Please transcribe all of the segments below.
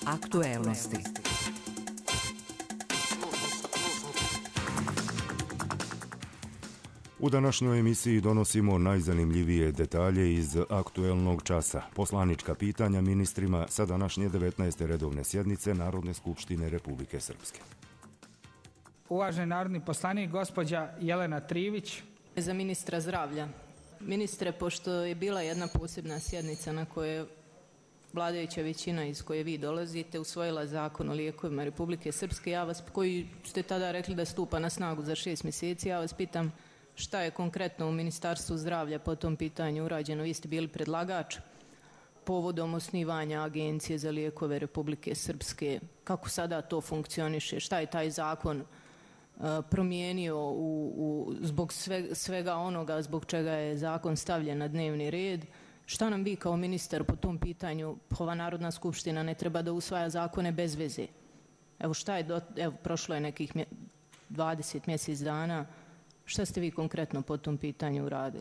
Aktuelnosti. U današnjoj emisiji donosimo najzanimljivije detalje iz aktuelnog časa. Poslanička pitanja ministrima sa današnje 19. redovne sjednice Narodne skupštine Republike Srpske. Uvaženi narodni poslanik, gospođa Jelena Trivić. Za ministra zdravlja. Ministre, pošto je bila jedna posebna sjednica na kojoj vladajuća većina iz koje vi dolazite usvojila zakon o lijekovima Republike Srpske, koji ste tada rekli da stupa na snagu za 6 mjeseci, ja vas pitam šta je konkretno u Ministarstvu zdravlja po tom pitanju urađeno. Vi ste bili predlagač povodom osnivanja Agencije za lijekove Republike Srpske. Kako sada to funkcioniše? Šta je taj zakon promijenio zbog svega onoga zbog čega je zakon stavljen na dnevni red? Šta nam vi kao ministar po tom pitanju? Ova Narodna skupština ne treba da usvaja zakone bez veze. Evo prošlo je nekih 20 mjesec dana. Šta ste vi konkretno po tom pitanju uradili?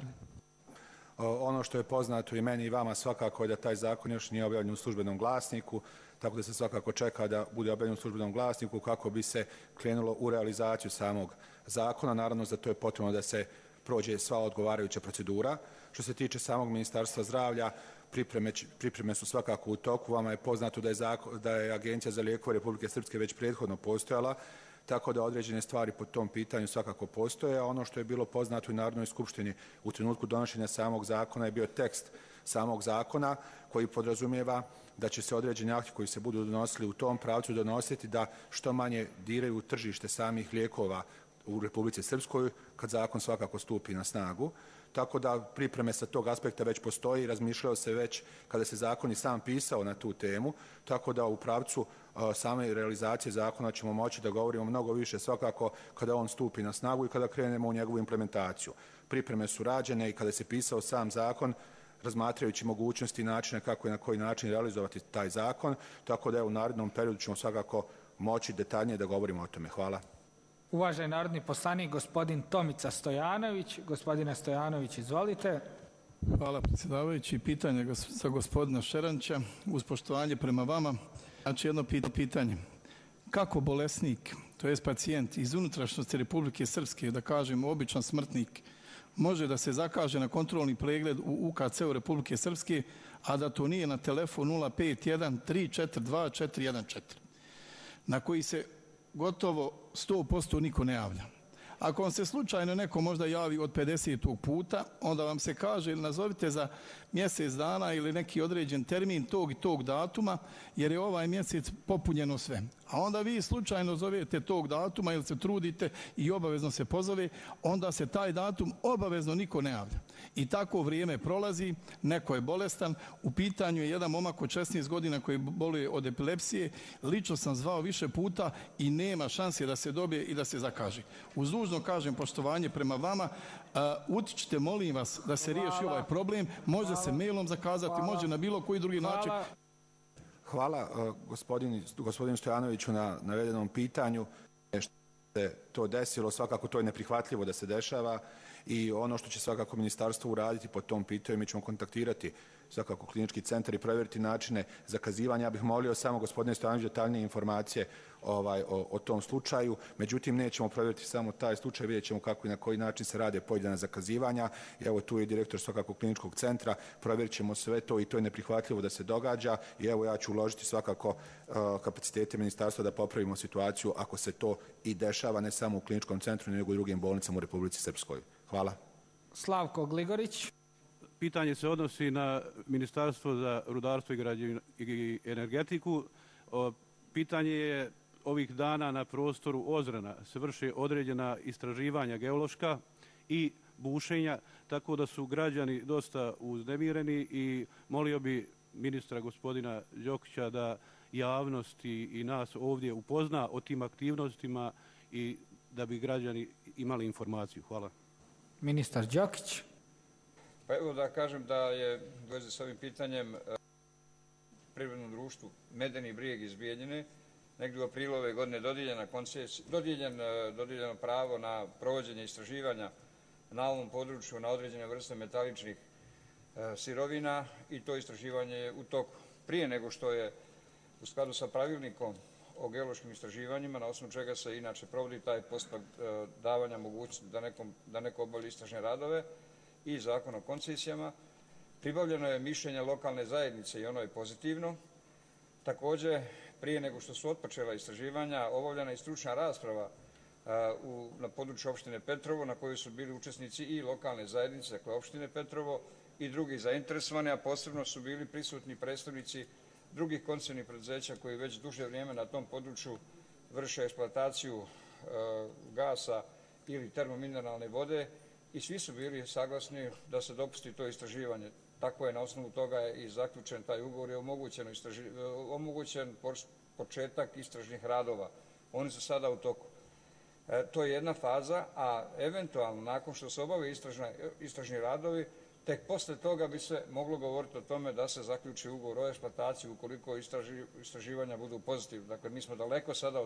Ono što je poznato i meni i vama svakako je da taj zakon još nije objavljen u službenom glasniku, tako da se svakako čeka da bude objavljen u službenom glasniku kako bi se krenulo u realizaciju samog zakona. Naravno, za to je potrebno da se prođe sva odgovarajuća procedura. Što se tiče samog Ministarstva zdravlja, pripreme su svakako u toku. Vama je poznato da je Agencija za lijekove Republike Srpske već prethodno postojala, tako da određene stvari po tom pitanju svakako postoje, a ono što je bilo poznato i Narodnoj skupštini u trenutku donošenja samog zakona je bio tekst samog zakona koji podrazumijeva da će se određeni akti koji se budu donosili u tom pravcu donositi da što manje diraju tržište samih lijekova u Republici Srpskoj kad zakon svakako stupi na snagu. Tako da pripreme sa tog aspekta već postoji i razmišljalo se već kada se zakon i sam pisao na tu temu, tako da u pravcu same realizacije zakona ćemo moći da govorimo mnogo više svakako kada on stupi na snagu i kada krenemo u njegovu implementaciju. Pripreme su rađene i kada se pisao sam zakon, razmatrajući mogućnosti i načine kako i na koji način realizovati taj zakon, tako da u narednom periodu ćemo svakako moći detaljnije da govorimo o tome. Hvala. Uvaženi narodni poslanik, gospodin Tomica Stojanović. Gospodine Stojanović, izvolite. Hvala predsjedavajući. Pitanje za gospodina Šeranća, uz poštovanje prema vama. Znači jedno pitanje. Kako bolesnik, to jest pacijent iz unutrašnjosti Republike Srpske, da kažemo običan smrtnik, može da se zakaže na kontrolni pregled u UKC-u Republike Srpske, a da to nije na telefon 051 342 414, na koji se gotovo 100% niko ne javlja. Ako vam se slučajno neko možda javi od 50. puta, onda vam se kaže nazovite za mjesec dana ili neki određen termin tog i tog datuma, jer je ovaj mjesec popunjeno sve. A onda vi slučajno zovete tog datuma ili se trudite i obavezno se pozove, onda se taj datum obavezno niko ne javlja. I tako vrijeme prolazi, neko je bolestan, u pitanju je jedan momak od 16 godina koji boluje od epilepsije, lično sam zvao više puta i nema šanse da se dobije i da se zakaže. Uz dužno kažem poštovanje prema vama, utičite molim vas da se riješi ovaj problem, može se mailom zakazati, može na bilo koji drugi način. Hvala gospodinu Stojanoviću na navedenom pitanju. Što se to desilo, svakako to je neprihvatljivo da se dešava i ono što će svakako ministarstvo uraditi po tom pitanju, mi ćemo kontaktirati svakako klinički centar i provjeriti načine zakazivanja. Ja bih molio samo gospodine Stojanović detaljnije informacije o tom slučaju. Međutim, nećemo provjeriti samo taj slučaj, vidjet ćemo kako i na koji način se rade pojedina zakazivanja. Evo tu je direktor svakako kliničkog centra, provjerit ćemo sve to i to je neprihvatljivo da se događa i evo ja ću uložiti svakako kapacitete ministarstva da popravimo situaciju ako se to i dešava ne samo u kliničkom centru nego i drugim bolnicama u Republici Srpskoj. Hvala. Slavko Gligorić. Pitanje se odnosi na Ministarstvo za rudarstvo i energetiku. Pitanje je ovih dana na prostoru Ozrana se vrše određena istraživanja geološka i bušenja, tako da su građani dosta uznemireni i molio bi ministra gospodina Đokića da javnost i nas ovdje upozna o tim aktivnostima i da bi građani imali informaciju. Hvala. Ministar Đokić. Pa evo da kažem da je u vezi s ovim pitanjem privrednom društvu Medeni brijeg iz Bijeljine negdje u aprilu ove godine dodijeljeno pravo na provođenje istraživanja na ovom području na određene vrste metaličnih sirovina i to istraživanje je u toku. Prije nego što je u skladu sa pravilnikom o geološkim istraživanjima, na osnovu čega se inače provodi taj postupak davanja mogućnosti da neko obavlja istražne radove i Zakon o koncesijama. Pribavljeno je mišljenje lokalne zajednice i ono je pozitivno. Također, prije nego što su otpočela istraživanja, obavljena je stručna rasprava na području opštine Petrovo, na kojoj su bili učesnici i lokalne zajednice, dakle opštine Petrovo i drugi zainteresovani, a posebno su bili prisutni predstavnici drugih koncesijskih preduzeća koji već duže vrijeme na tom području vrše eksploataciju gasa ili termomineralne vode i svi su bili saglasni da se dopusti to istraživanje. Tako je na osnovu toga i zaključen taj ugovor i omogućen početak istražnih radova. Oni su sada u toku. To je jedna faza, a eventualno nakon što se obave istražni radovi, tek posle toga bi se moglo govoriti o tome da se zaključi ugovor o eksploataciji ukoliko istraživanja budu pozitivna. Dakle, mi smo daleko sada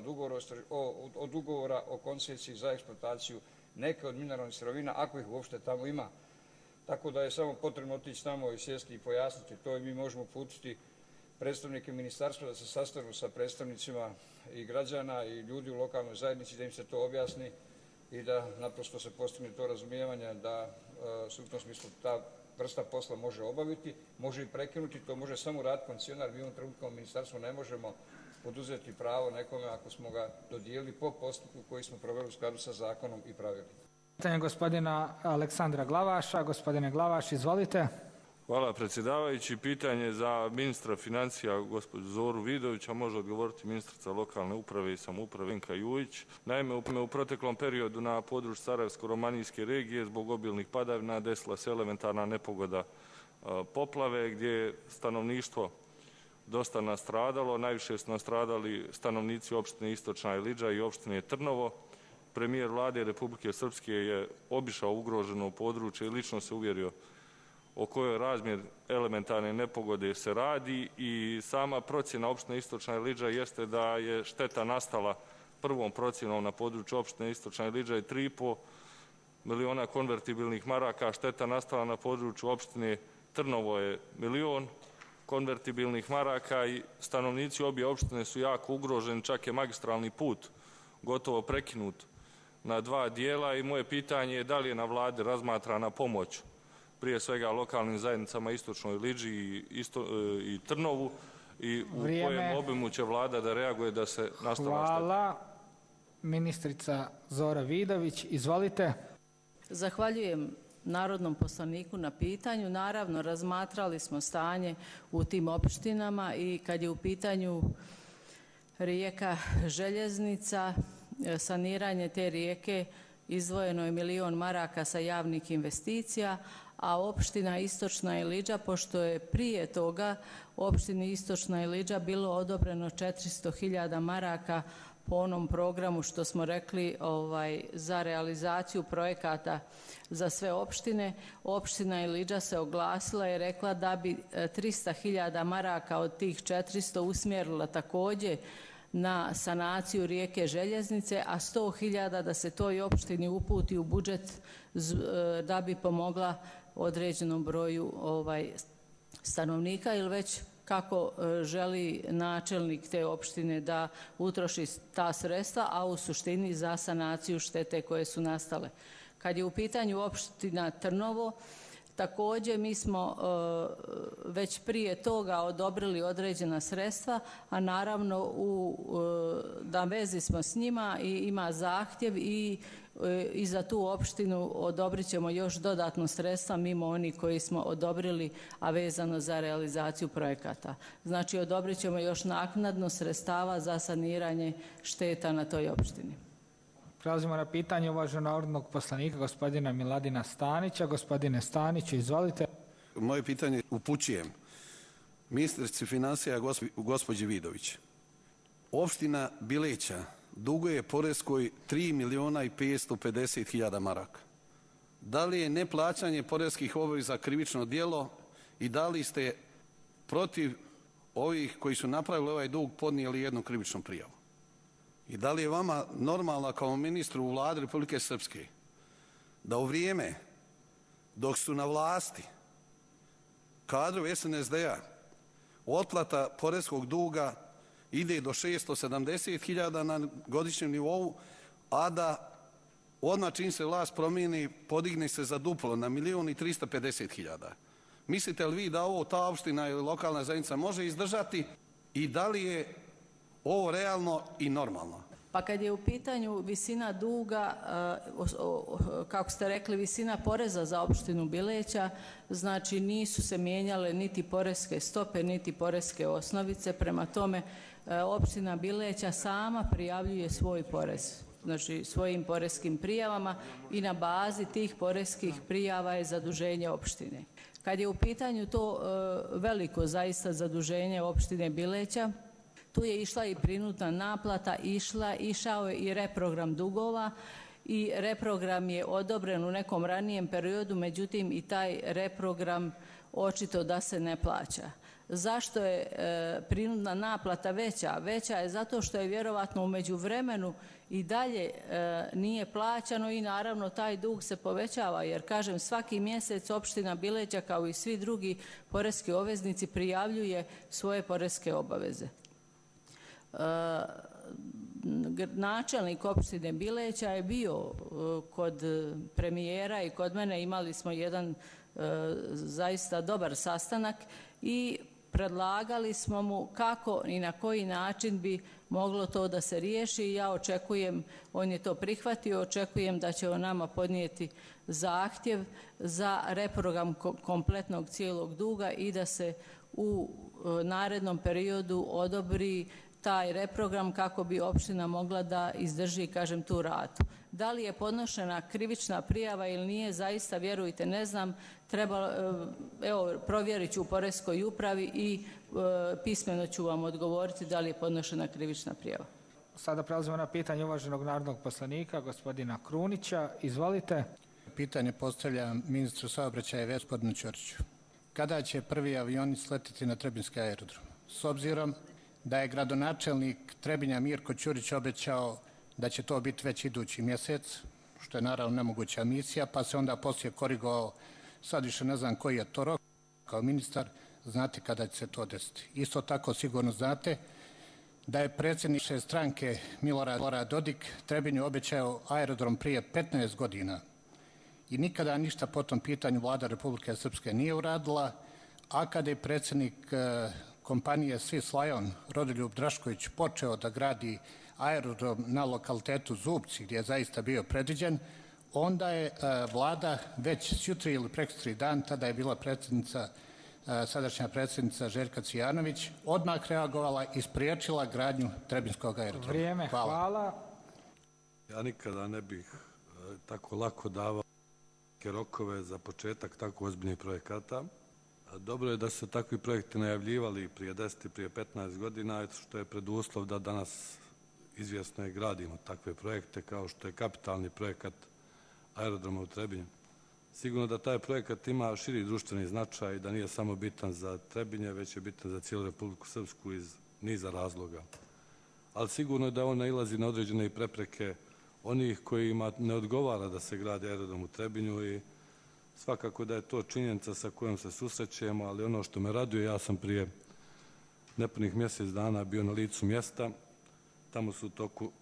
od ugovora o koncesiji za eksploataciju neke od mineralnih sirovina, ako ih uopšte tamo ima. Tako da je samo potrebno otići tamo i sjesti i pojasniti to i mi možemo uputiti predstavnike ministarstva da se sastanu sa predstavnicima i građana i ljudi u lokalnoj zajednici da im se to objasni i da naprosto se postigne to razumijevanje da se u tom smislu ta vrsta posla može obaviti, može i prekinuti, to može samo raditi koncesionar. Mi u ovom trenutku u ministarstvu ne možemo poduzeti pravo nekome ako smo ga dodijelili po postupku koji smo proveli u skladu sa zakonom i pravilima. Pitanje gospodina Aleksandra Glavaša. Gospodine Glavaš, izvolite. Hvala predsjedavajući. Pitanje za ministra financija, gospođu Zoru Vidovića, može odgovoriti ministrica lokalne uprave i samouprave Vinka Jujić. Naime, u proteklom periodu na području Sarajevsko-romanijske regije zbog obilnih padavina desila se elementarna nepogoda poplave gdje je stanovništvo dosta nastradalo. Najviše su nastradali stanovnici opštine Istočna Ilidža i opštine Trnovo. Premijer vlade Republike Srpske je obišao ugroženo područje i lično se uvjerio o kojoj razmjer elementarne nepogode se radi i sama procjena opštine Istočna Ilidža jeste da je šteta nastala prvom procjenom na području opštine Istočna Ilidža i 3,5 miliona konvertibilnih maraka, šteta nastala na području opštine Trnovo je 1 milion konvertibilnih maraka i stanovnici obje opštine su jako ugroženi, čak je magistralni put gotovo prekinut na 2 dijela i moje pitanje je da li je na vladi razmatrana pomoć prije svega lokalnim zajednicama Istočnoj Ilidži i Trnovu i u kojem obimu će vlada da reaguje da se nastala šteta. Hvala. Ministrica Zora Vidović, izvolite. Zahvaljujem narodnom poslaniku na pitanju. Naravno, razmatrali smo stanje u tim opštinama i kad je u pitanju rijeka Željeznica, saniranje te rijeke izdvojeno je 1 milion maraka sa javnih investicija, a opština Istočna Ilidža, pošto je prije toga opštini Istočna Ilidža bilo odobreno 400.000 maraka po onom programu što smo rekli za realizaciju projekata za sve opštine. Opština Ilidža se oglasila i rekla da bi 300.000 maraka od tih 400 usmjerila također na sanaciju rijeke Željeznice, a 100.000 da se toj opštini uputi u budžet da bi pomogla određenom broju stanovnika ili već kako želi načelnik te opštine da utroši ta sredstva, a u suštini za sanaciju štete koje su nastale. Kad je u pitanju opština Trnovo, također mi smo već prije toga odobrili određena sredstva, a naravno da vezi smo s njima i ima zahtjev i za tu opštinu odobrit ćemo još dodatno sredstva mimo onih koji smo odobrili, a vezano za realizaciju projekata. Znači odobrit ćemo još naknadno sredstava za saniranje šteta na toj opštini. Prelazimo na pitanje uvaženog narodnog poslanika gospodina Miladina Stanića. Gospodine Staniću, izvolite. Moje pitanje upućujem ministrici financija gospođi Vidović. Opština Bileća duguje poreskoj 3.550.000 maraka. Da li je neplaćanje poreskih obaveza krivično djelo i da li ste protiv ovih koji su napravili ovaj dug podnijeli jednu krivičnu prijavu? I da li je vama normalno kao ministru u vladi Republike Srpske da u vrijeme dok su na vlasti kadrovi SNSD-a otplata poreskog duga ide do 670.000 na godišnjem nivou, a da odmah čim se vlast promijeni podigne se za duplo na 1.350.000. Mislite li vi da ovo ta opština ili lokalna zajednica može izdržati i da li je ovo realno i normalno? Pa kad je u pitanju visina duga, kako ste rekli, visina poreza za opštinu Bileća, znači nisu se mijenjale niti poreske stope, niti poreske osnovice, prema tome opština Bileća sama prijavljuje svoj porez, znači svojim poreskim prijavama i na bazi tih poreskih prijava je zaduženje opštine. Kad je u pitanju to veliko zaista zaduženje opštine Bileća, tu je išla i prinudna naplata, išao je i reprogram dugova i reprogram je odobren u nekom ranijem periodu, međutim i taj reprogram očito da se ne plaća. Zašto je prinudna naplata veća? Veća je zato što je vjerovatno u međuvremenu i dalje nije plaćano i naravno taj dug se povećava, jer kažem svaki mjesec opština Bileća kao i svi drugi poreski obveznici prijavljuje svoje poreske obaveze. Načelnik opštine Bileća je bio kod premijera i kod mene, imali smo jedan zaista dobar sastanak i predlagali smo mu kako i na koji način bi moglo to da se riješi i ja očekujem, on je to prihvatio, očekujem da će on nama podnijeti zahtjev za reprogram kompletnog cijelog duga i da se u narednom periodu odobri taj reprogram kako bi opština mogla da izdrži, kažem, tu ratu. Da li je podnošena krivična prijava ili nije, zaista vjerujte ne znam, evo provjerit ću u poreskoj upravi i pismeno ću vam odgovoriti da li je podnošena krivična prijava. Sada prelazimo na pitanje uvaženog narodnog poslanika, gospodina Krunića. Izvolite. Pitanje postavljam ministru saobraćaja gospodinu Ćoriću. Kada će prvi avioni sletiti na Trebinski aerodrom? S obzirom da je gradonačelnik Trebinja Mirko Ćurić obećao da će to biti već idući mjesec, što je naravno nemoguća misija, pa se onda poslije korigovao, sad više ne znam koji je to rok, kao ministar, znate kada će se to desiti. Isto tako sigurno znate da je predsjednik stranke Milorad Dodik Trebinju obećao aerodrom prije 15 godina i nikada ništa po tom pitanju Vlada Republike Srpske nije uradila, a kada je predsjednik kompanije Swiss Lion Rodoljub Drašković počeo da gradi aerodrom na lokalitetu Zubci, gdje je zaista bio predviđen, onda je vlada već sutri ili preksutra dan, tada je bila sadašnja predsjednica Željka Cijanović, odmah reagovala i spriječila gradnju Trebinskog aerodroma. Vrijeme, hvala. Ja nikada ne bih tako lako davao rokove za početak tako ozbiljnih projekata. Dobro je da se takvi projekti najavljivali prije 10 i prije 15 godina, što je preduslov da danas izvjesno je gradimo takve projekte kao što je kapitalni projekat aerodroma u Trebinju. Sigurno da taj projekat ima širi društveni značaj i da nije samo bitan za Trebinje, već je bitan za cijelu Republiku Srpsku iz niza razloga. Ali sigurno je da on nailazi na određene prepreke onih kojima ne odgovara da se gradi aerodrom u Trebinju i svakako da je to činjenica sa kojom se susrećemo, ali ono što me raduje, ja sam prije nepunih mjesec dana bio na licu mjesta, tamo su u toku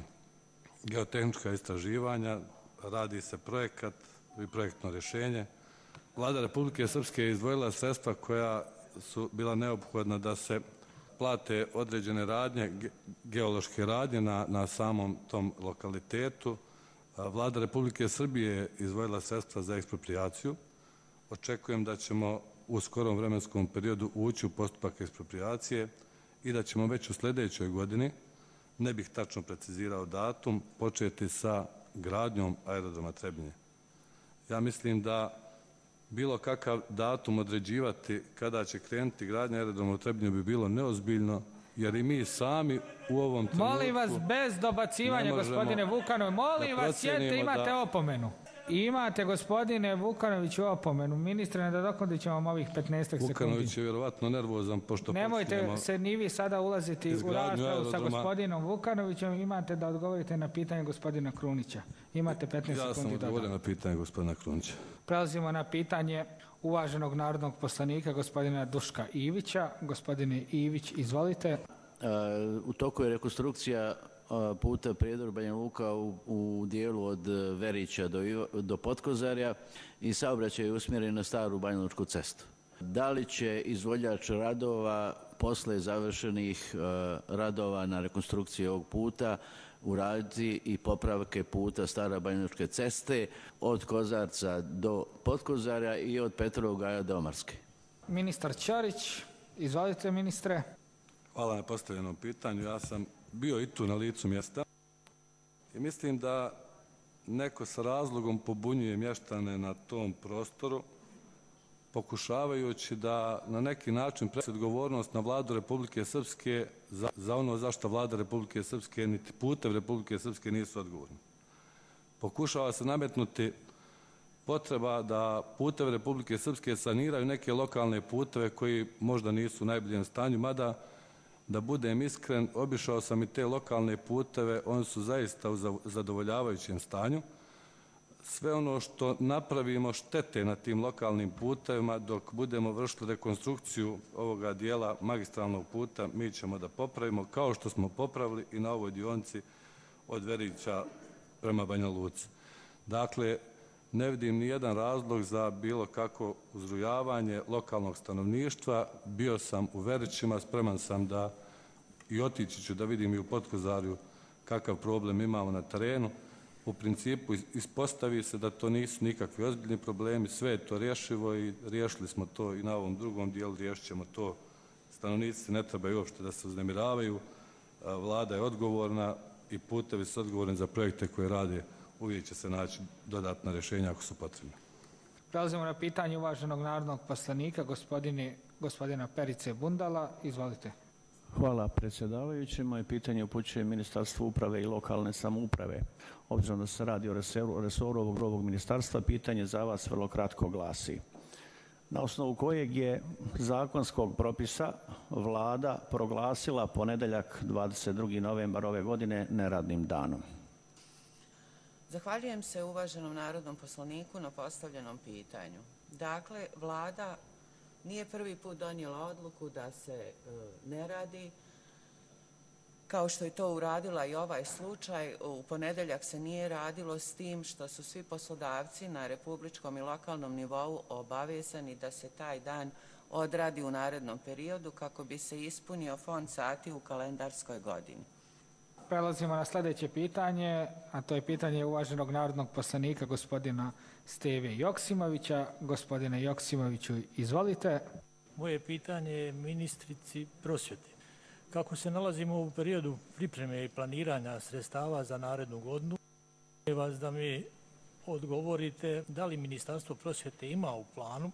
geotehnička istraživanja, radi se projekat i projektno rješenje. Vlada Republike Srpske je izdvojila sredstva koja su bila neophodna da se plate određene radnje, geološke radnje na samom tom lokalitetu. Vlada Republike Srbije je izdvojila sredstva za eksproprijaciju. Očekujem da ćemo u skorom vremenskom periodu ući u postupak eksproprijacije i da ćemo već u sljedećoj godini, ne bih tačno precizirao datum, početi sa gradnjom aerodroma Trebinje. Ja mislim da bilo kakav datum određivati kada će krenuti gradnja aerodroma u Trebinju bi bilo neozbiljno, jer i mi sami u ovom trenutku... Molim vas, bez dobacivanja, gospodine Vukanović. Molim vas, sjedite, imate opomenu. Imate, gospodine Vukanoviću, opomenu. Ministre, nadoknadit ćemo vam ovih 15 sekundi. Vukanović je vjerovatno nervozan, pošto nemojte se ni vi sada ulaziti u raspravu sa gospodinom Vukanovićem. Imate da odgovorite na pitanje gospodina Krunića. Imate 15 sekundi. Ja sam odgovorio na pitanje gospodina Krunića. Prelazimo na pitanje uvaženog narodnog poslanika, gospodina Duška Ivića. Gospodine Ivić, izvolite. U toku je rekonstrukcija puta Prijedor-Banja Luka u dijelu od Verića do Potkozarja i saobraćaj je usmjeren na staru banjalučku cestu. Da li će izvođač radova posle završenih radova na rekonstrukciji ovog puta uraditi i popravke puta stara banjalučke ceste od Kozarca do Potkozarja i od Petrovog Gaja do Omarske? Ministar Ćorić, izvolite ministre. Hvala na postavljenom pitanju. Ja sam bio i tu na licu mjesta i mislim da neko sa razlogom pobunjuje mještane na tom prostoru, pokušavajući da na neki način prebaci odgovornost na Vladu Republike Srpske za ono zašto Vlada Republike Srpske niti putevi Republike Srpske nisu odgovorni. Pokušava se nametnuti potreba da putevi Republike Srpske saniraju neke lokalne puteve koji možda nisu u najboljem stanju, mada da budem iskren, obišao sam i te lokalne puteve, oni su zaista u zadovoljavajućem stanju. Sve ono što napravimo štete na tim lokalnim putevima dok budemo vršili rekonstrukciju ovoga dijela magistralnog puta, mi ćemo da popravimo kao što smo popravili i na ovoj dionici od Verića prema Banja Luci. Dakle, ne vidim ni jedan razlog za bilo kako uzrujavanje lokalnog stanovništva. Bio sam u Verićima, spreman sam da i otići ću da vidim i u Potkozarju kakav problem imamo na terenu. U principu ispostavi se da to nisu nikakvi ozbiljni problemi, sve je to rješivo i riješili smo to i na ovom drugom dijelu, riješit ćemo to. Stanovnici ne trebaju uopšte da se uznemiravaju, Vlada je odgovorna i putevi su odgovorni za projekte koje rade, uvijek će se naći dodatna rješenja ako su potrebne. Prelazimo na pitanje uvaženog narodnog poslanika, gospodina Perice Bundala. Izvolite. Hvala predsjedavajući. Moje pitanje upućuje Ministarstvu uprave i lokalne samouprave. Obzirom da se radi o resoru ovog ministarstva, pitanje za vas vrlo kratko glasi. Na osnovu kojeg je zakonskog propisa Vlada proglasila ponedjeljak 22. novembar ove godine neradnim danom? Zahvaljujem se uvaženom narodnom poslaniku na postavljenom pitanju. Dakle, Vlada nije prvi put donijela odluku da se ne radi, kao što je to uradila i ovaj slučaj. U ponedjeljak se nije radilo, s tim što su svi poslodavci na republičkom i lokalnom nivou obavezani da se taj dan odradi u narednom periodu kako bi se ispunio fond sati u kalendarskoj godini. Prelazimo na sljedeće pitanje, a to je pitanje uvaženog narodnog poslanika gospodina Steve Joksimovića. Gospodine Joksimoviću, izvolite. Moje pitanje je ministrici prosvjete. Kako se nalazimo u periodu pripreme i planiranja sredstava za narednu godinu, molim vas da mi odgovorite da li Ministarstvo prosvjete ima u planu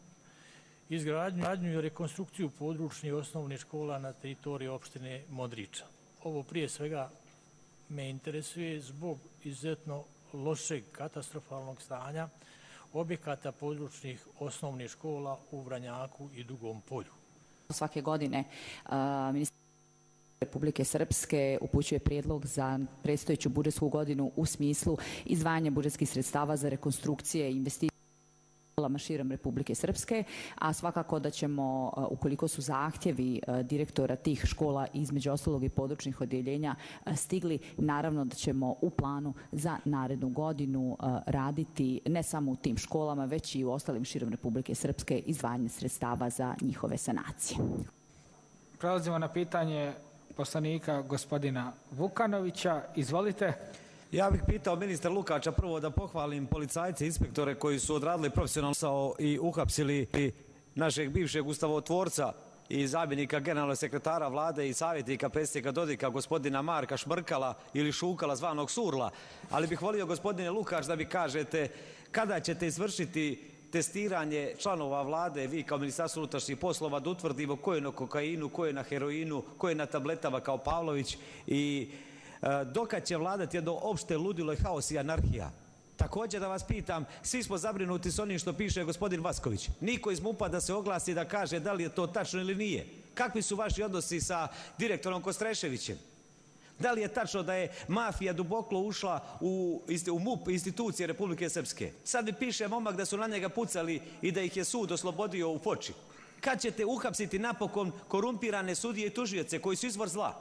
izgradnju i rekonstrukciju područnih osnovnih škola na teritoriji opštine Modriča. Ovo prije svega me interesuje zbog izuzetno lošeg katastrofalnog stanja objekata područnih osnovnih škola u Vranjaku i Dugom Polju. Svake godine Ministarstvo Republike Srpske upućuje prijedlog za predstojeću budžetsku godinu u smislu izdvajanja budžetskih sredstava za rekonstrukcije i investicije širom Republike Srpske, a svakako da ćemo, ukoliko su zahtjevi direktora tih škola, između ostalog i područnih odjeljenja, stigli, naravno da ćemo u planu za narednu godinu raditi ne samo u tim školama, već i u ostalim širom Republike Srpske izdvajanje sredstava za njihove sanacije. Prelazimo na pitanje poslanika gospodina Vukanovića. Izvolite. Ja bih pitao ministra Lukača prvo da pohvalim policajce i inspektore koji su odradili profesionalno posao i uhapsili našeg bivšeg ustavotvorca i zamjenika generalnog sekretara vlade i savjetnika predsjednika Dodika, gospodina Marka Šmrkala ili Šukala zvanog Surla. Ali bih volio, gospodine Lukač, da mi kažete kada ćete izvršiti testiranje članova vlade, vi kao Ministarstvo unutrašnjih poslova, da utvrdimo ko je na kokainu, ko je na heroinu, ko je na tabletama kao Pavlović i dokad će vladati jedno opšte ludilo i haos i anarhija. Također da vas pitam, svi smo zabrinuti s onim što piše gospodin Vasković. Niko iz MUP-a da se oglasi da kaže da li je to tačno ili nije. Kakvi su vaši odnosi sa direktorom Kostreševićem? Da li je tačno da je mafija duboko ušla u MUP institucije Republike Srpske? Sad mi piše momak da su na njega pucali i da ih je sud oslobodio u Foči. Kad ćete uhapsiti napokon korumpirane sudije i tužioce koji su izvor zla?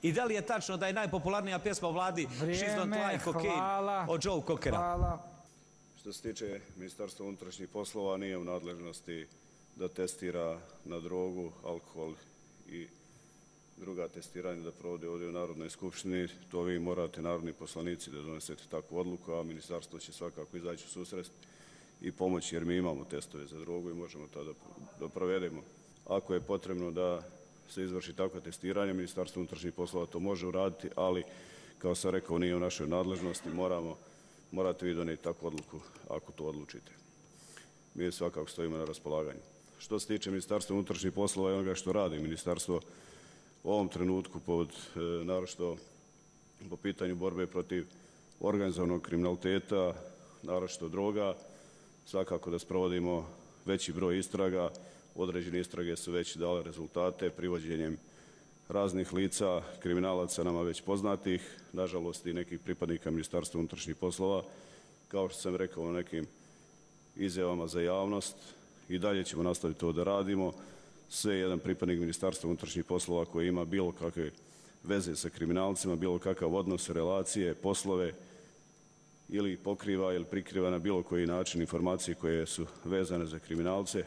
I da li je tačno da je najpopularnija pjesma u vladi She's Don't Like Cocaine od Joe Cockera? Hvala. Što se tiče Ministarstva unutrašnjih poslova, nije u nadležnosti da testira na drogu, alkohol i druga testiranja da provode ovdje u Narodnoj skupštini. To vi morate, narodni poslanici, da donesete takvu odluku, a ministarstvo će svakako izaći u susret i pomoći, jer mi imamo testove za drogu i možemo to da provedemo. Ako je potrebno da se izvrši takvo testiranje, Ministarstvo unutrašnjih poslova to može uraditi, ali, kao sam rekao, nije u našoj nadležnosti, morate vi donijeti takvu odluku ako to odlučite. Mi svakako stojimo na raspolaganju. Što se tiče Ministarstva unutrašnjih poslova i onoga što radi ministarstvo u ovom trenutku, naročito po pitanju borbe protiv organizovanog kriminaliteta, naročito droga, svakako da sprovodimo veći broj istraga. Određene istrage su već dale rezultate privođenjem raznih lica, kriminalaca nama već poznatih, nažalost i nekih pripadnika Ministarstva unutrašnjih poslova. Kao što sam rekao u nekim izjavama za javnost, i dalje ćemo nastaviti to da radimo. Sve jedan pripadnik Ministarstva unutrašnjih poslova koji ima bilo kakve veze sa kriminalcima, bilo kakav odnos, relacije, poslove, ili pokriva ili prikriva na bilo koji način informacije koje su vezane za kriminalce,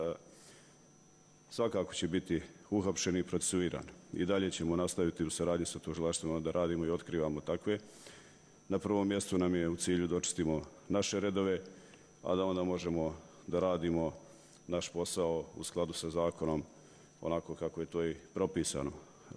svakako će biti uhapšeni i procesuirani. I dalje ćemo nastaviti u saradnji sa tužilaštvima da radimo i otkrivamo takve. Na prvom mjestu nam je u cilju da očistimo naše redove, a da onda možemo da radimo naš posao u skladu sa zakonom onako kako je to i propisano.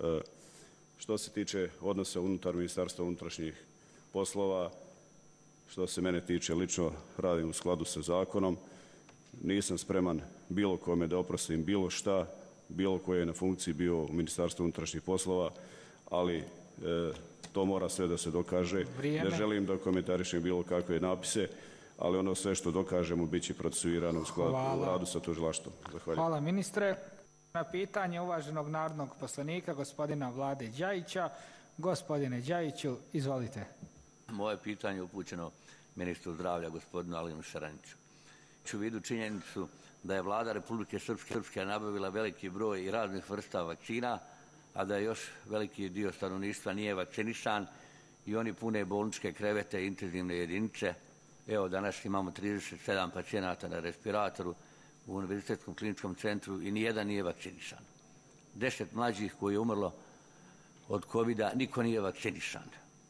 Što se tiče odnosa unutar Ministarstva unutrašnjih poslova, što se mene tiče, lično radim u skladu sa zakonom. Nisam spreman bilo kome da oprostim bilo šta, bilo koje je na funkciji bio u Ministarstvu unutrašnjih poslova, ali to mora sve da se dokaže. Vrijeme. Ne želim da komentarišem bilo kakve napise, ali ono sve što dokažemo bit će procesuirano u radu sa tužilaštvom. Zahvaljujem. Hvala ministre. Na pitanje uvaženog narodnog poslanika gospodina Vlade Đajića. Gospodine Đajiću, izvolite. Moje pitanje je upućeno ministru zdravlja, gospodinu Alinu Šaranjiću. U vidu činjenicu da je Vlada Republike Srpske nabavila veliki broj i raznih vrsta vakcina, a da je još veliki dio stanovništva nije vakcinisan i oni pune bolničke krevete i intenzivne jedinice. Evo, danas imamo 37 pacijenata na respiratoru u Univerzitetskom kliničkom centru i nijedan nije vakcinisan. 10 mlađih koji je umrlo od COVID-a, niko nije vakcinisan.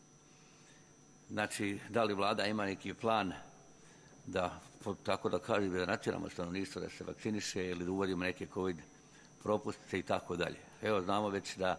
Znači, da li Vlada ima neki plan da, tako da kažem, da natjeramo stanovništvo da se vakciniše ili da uvodimo neke COVID propustnice i tako dalje. Evo, znamo već da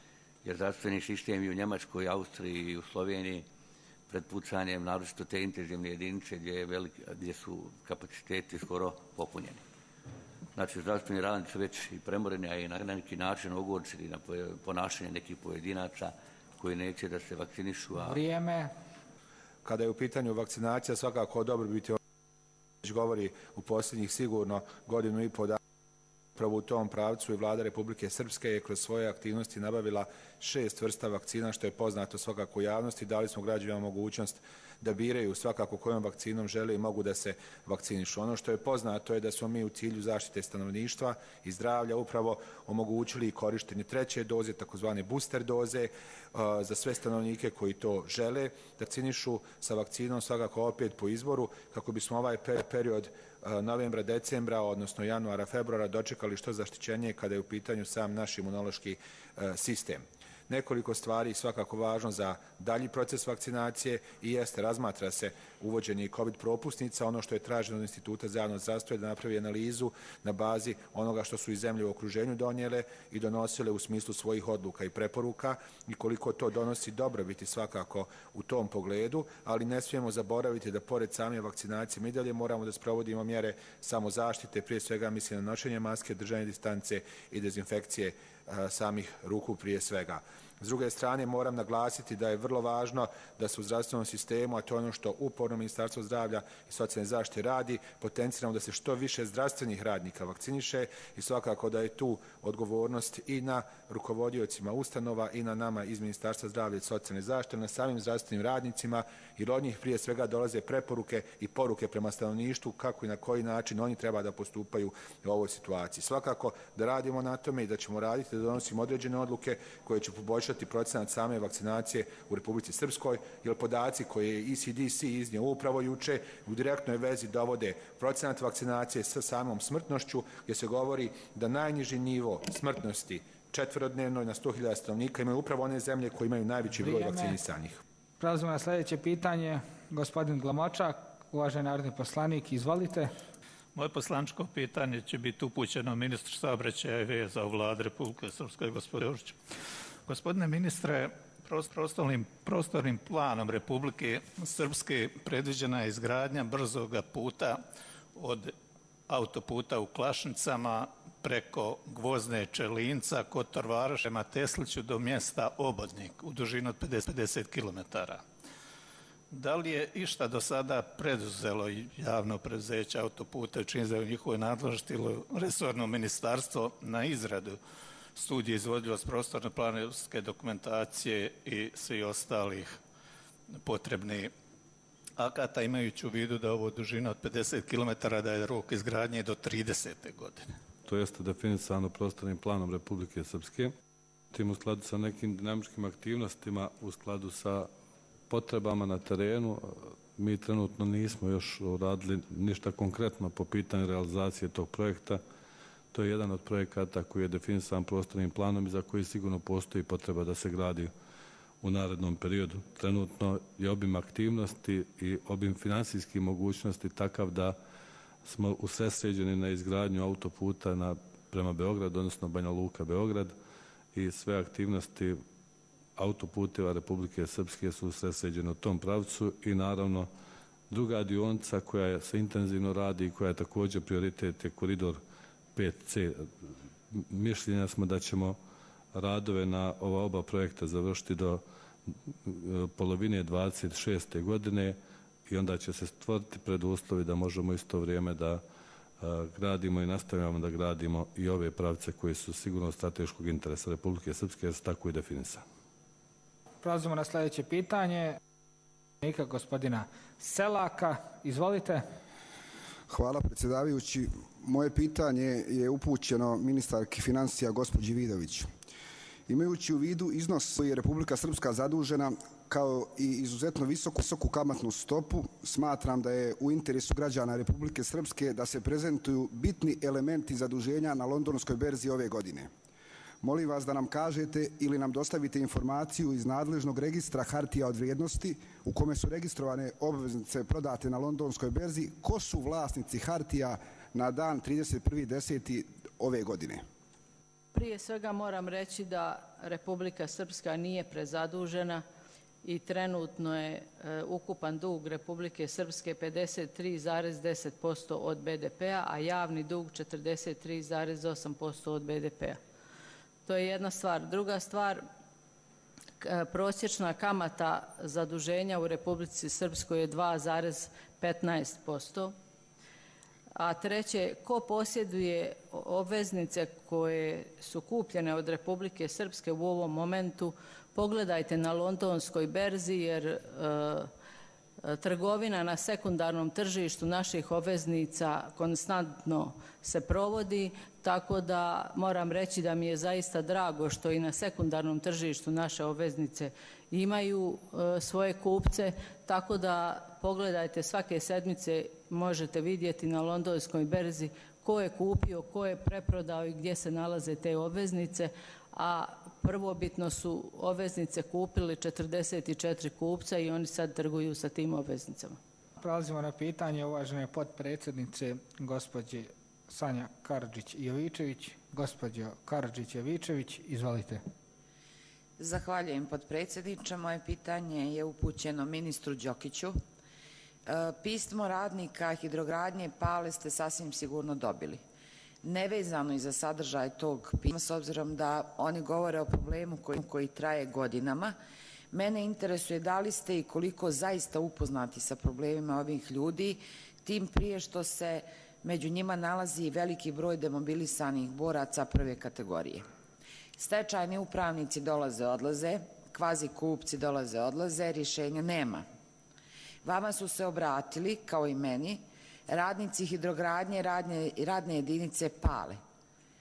je zdravstveni sistem i u Njemačkoj, Austriji i u Sloveniji pred pucanjem, naročito te intenzivne jedinice gdje su kapaciteti skoro popunjeni. Znači, zdravstveni radnici su već i premoreni, a i na neki način ogorčeni na ponašanje nekih pojedinaca koji neće da se vakcinišu. Vrijeme. Kada je u pitanju vakcinacija, svakako dobro biti već govori u posljednjih sigurno godinu i pol dana. Upravo u tom pravcu i Vlada Republike Srpske je kroz svoje aktivnosti nabavila 6 vrsta vakcina, što je poznato svakako u javnosti. Dali smo građanima mogućnost da biraju svakako kojom vakcinom žele i mogu da se vakcinišu. Ono što je poznato je da smo mi u cilju zaštite stanovništva i zdravlja upravo omogućili korištenje 3. doze, takozvane booster doze, za sve stanovnike koji to žele da vakcinišu sa vakcinom, svakako opet po izboru, kako bismo ovaj period novembra, decembra, odnosno januara, februara dočekali što zaštićenije kada je u pitanju sam naš imunološki sistem. Nekoliko stvari svakako važno za dalji proces vakcinacije i jeste, razmatra se uvođenje COVID propusnica. Ono što je traženo od Instituta za javno zdravstvo je da napravi analizu na bazi onoga što su i zemlje u okruženju donijele i donosile u smislu svojih odluka i preporuka i koliko to donosi dobrobiti svakako u tom pogledu, ali ne smijemo zaboraviti da pored same vakcinacije mi dalje moramo da sprovodimo mjere samozaštite, prije svega mislim na nošenje maske, držanje distance i dezinfekcije samih ruku prije svega. S druge strane, moram naglasiti da je vrlo važno da se u zdravstvenom sistemu, a to je ono što uporno Ministarstvo zdravlja i socijalne zaštite radi, potenciramo da se što više zdravstvenih radnika vakciniše i svakako da je tu odgovornost i na rukovodiocima ustanova i na nama iz Ministarstva zdravlja i socijalne zaštite, na samim zdravstvenim radnicima, jer od njih prije svega dolaze preporuke i poruke prema stanovništvu kako i na koji način oni treba da postupaju u ovoj situaciji. Svakako da radimo na tome i da ćemo raditi, da donosimo određene odluke koje će poboljšati poboljšati procenat same vakcinacije u Republici Srpskoj, jer podaci koje je ECDC iznio upravo juče u direktnoj vezi dovode procenat vakcinacije sa samom smrtnošću, gdje se govori da najniži nivo smrtnosti četverodnevnoj na 100.000 stanovnika imaju upravo one zemlje koje imaju najveći broj vakcinisanih. Prelazimo na sljedeće pitanje. Gospodin Glamočak, uvaženi narodni poslanik, izvolite. Moje poslaničko pitanje će biti upućeno ministru saobraćaja i veza u Vladi Republike Srpske, gospodine Đuriću. Gospodine ministre, prostornim planom Republike Srpske predviđena je izgradnja brzoga puta od autoputa u Klašnicama preko Gvozne Čelinca, Kotor Varoš, prema Tesliću do mjesta Obodnik u dužini od 50 km. Da li je išta do sada preduzelo javno preduzeće autoputa, čini se u njihovoj nadležnosti ili resorno ministarstvo na izradu studije izvodljivosti prostorno planerske dokumentacije i svi ostalih potrebnih akata, imajući u vidu da ovo dužina od 50 km da je rok izgradnje do 30. godine? To jeste definisano prostornim planom Republike Srpske. Tim u skladu sa nekim dinamičkim aktivnostima, u skladu sa potrebama na terenu, mi trenutno nismo još uradili ništa konkretno po pitanju realizacije tog projekta. To je jedan od projekata koji je definisan prostornim planom i za koji sigurno postoji potreba da se gradi u narednom periodu. Trenutno je obim aktivnosti i obim finansijskih mogućnosti takav da smo usredsređeni na izgradnju autoputa prema Beogradu, odnosno Banja Luka Beograd, i sve aktivnosti autoputeva Republike Srpske su usredsređene u tom pravcu i naravno druga dionica koja se intenzivno radi i koja je također prioritet je koridor 5C. Mišljenja smo da ćemo radove na ova oba projekta završiti do polovine 26. godine i onda će se stvoriti preduslovi da možemo isto vrijeme da gradimo i nastavljamo da gradimo i ove pravce koji su sigurno strateškog interesa Republike Srpske, jer su tako i definisani. Prelazimo na sljedeće pitanje. Gospodina Selaka, izvolite. Hvala predsjedavajući. Moje pitanje je upućeno ministarki financija gospođi Vidović. Imajući u vidu iznos koji je Republika Srpska zadužena kao i izuzetno visoku kamatnu stopu, smatram da je u interesu građana Republike Srpske da se prezentuju bitni elementi zaduženja na londonskoj berzi ove godine. Molim vas da nam kažete ili nam dostavite informaciju iz nadležnog registra hartija od vrijednosti u kome su registrovane obveznice prodate na londonskoj berzi, ko su vlasnici hartija na dan 31.10. ove godine. Prije svega moram reći da Republika Srpska nije prezadužena i trenutno je ukupan dug Republike Srpske 53,10% od BDP-a, a javni dug 43,8% od BDP-a. To je jedna stvar. Druga stvar, prosječna kamata zaduženja u Republici Srpskoj je 2,15%. A treće, ko posjeduje obveznice koje su kupljene od Republike Srpske u ovom momentu, pogledajte na londonskoj berzi jer trgovina na sekundarnom tržištu naših obveznica konstantno se provodi, tako da moram reći da mi je zaista drago što i na sekundarnom tržištu naše obveznice imaju svoje kupce, tako da pogledajte svake sedmice, možete vidjeti na londonskoj berzi ko je kupio, ko je preprodao i gdje se nalaze te obveznice, a prvobitno su obveznice kupili 44 kupca i oni sad trguju sa tim obveznicama. Prelazimo na pitanje uvažene potpredsjednice gospođe Sanja Karadžić-Jovičević. Gospođo Karadžić-Jovičević, izvolite. Zahvaljujem potpredsjedniče. Moje pitanje je upućeno ministru Đokiću. Pismo radnika hidrogradnje Pale ste sasvim sigurno dobili. Nevezano i za sadržaj tog pisma, s obzirom da oni govore o problemu koji traje godinama, mene interesuje da li ste i koliko zaista upoznati sa problemima ovih ljudi, tim prije što se među njima nalazi veliki broj demobilisanih boraca prve kategorije. Stečajni upravnici dolaze, odlaze, kvazi kupci dolaze, odlaze, rješenja nema. Vama su se obratili, kao i meni, radnici hidrogradnje radne jedinice Pale.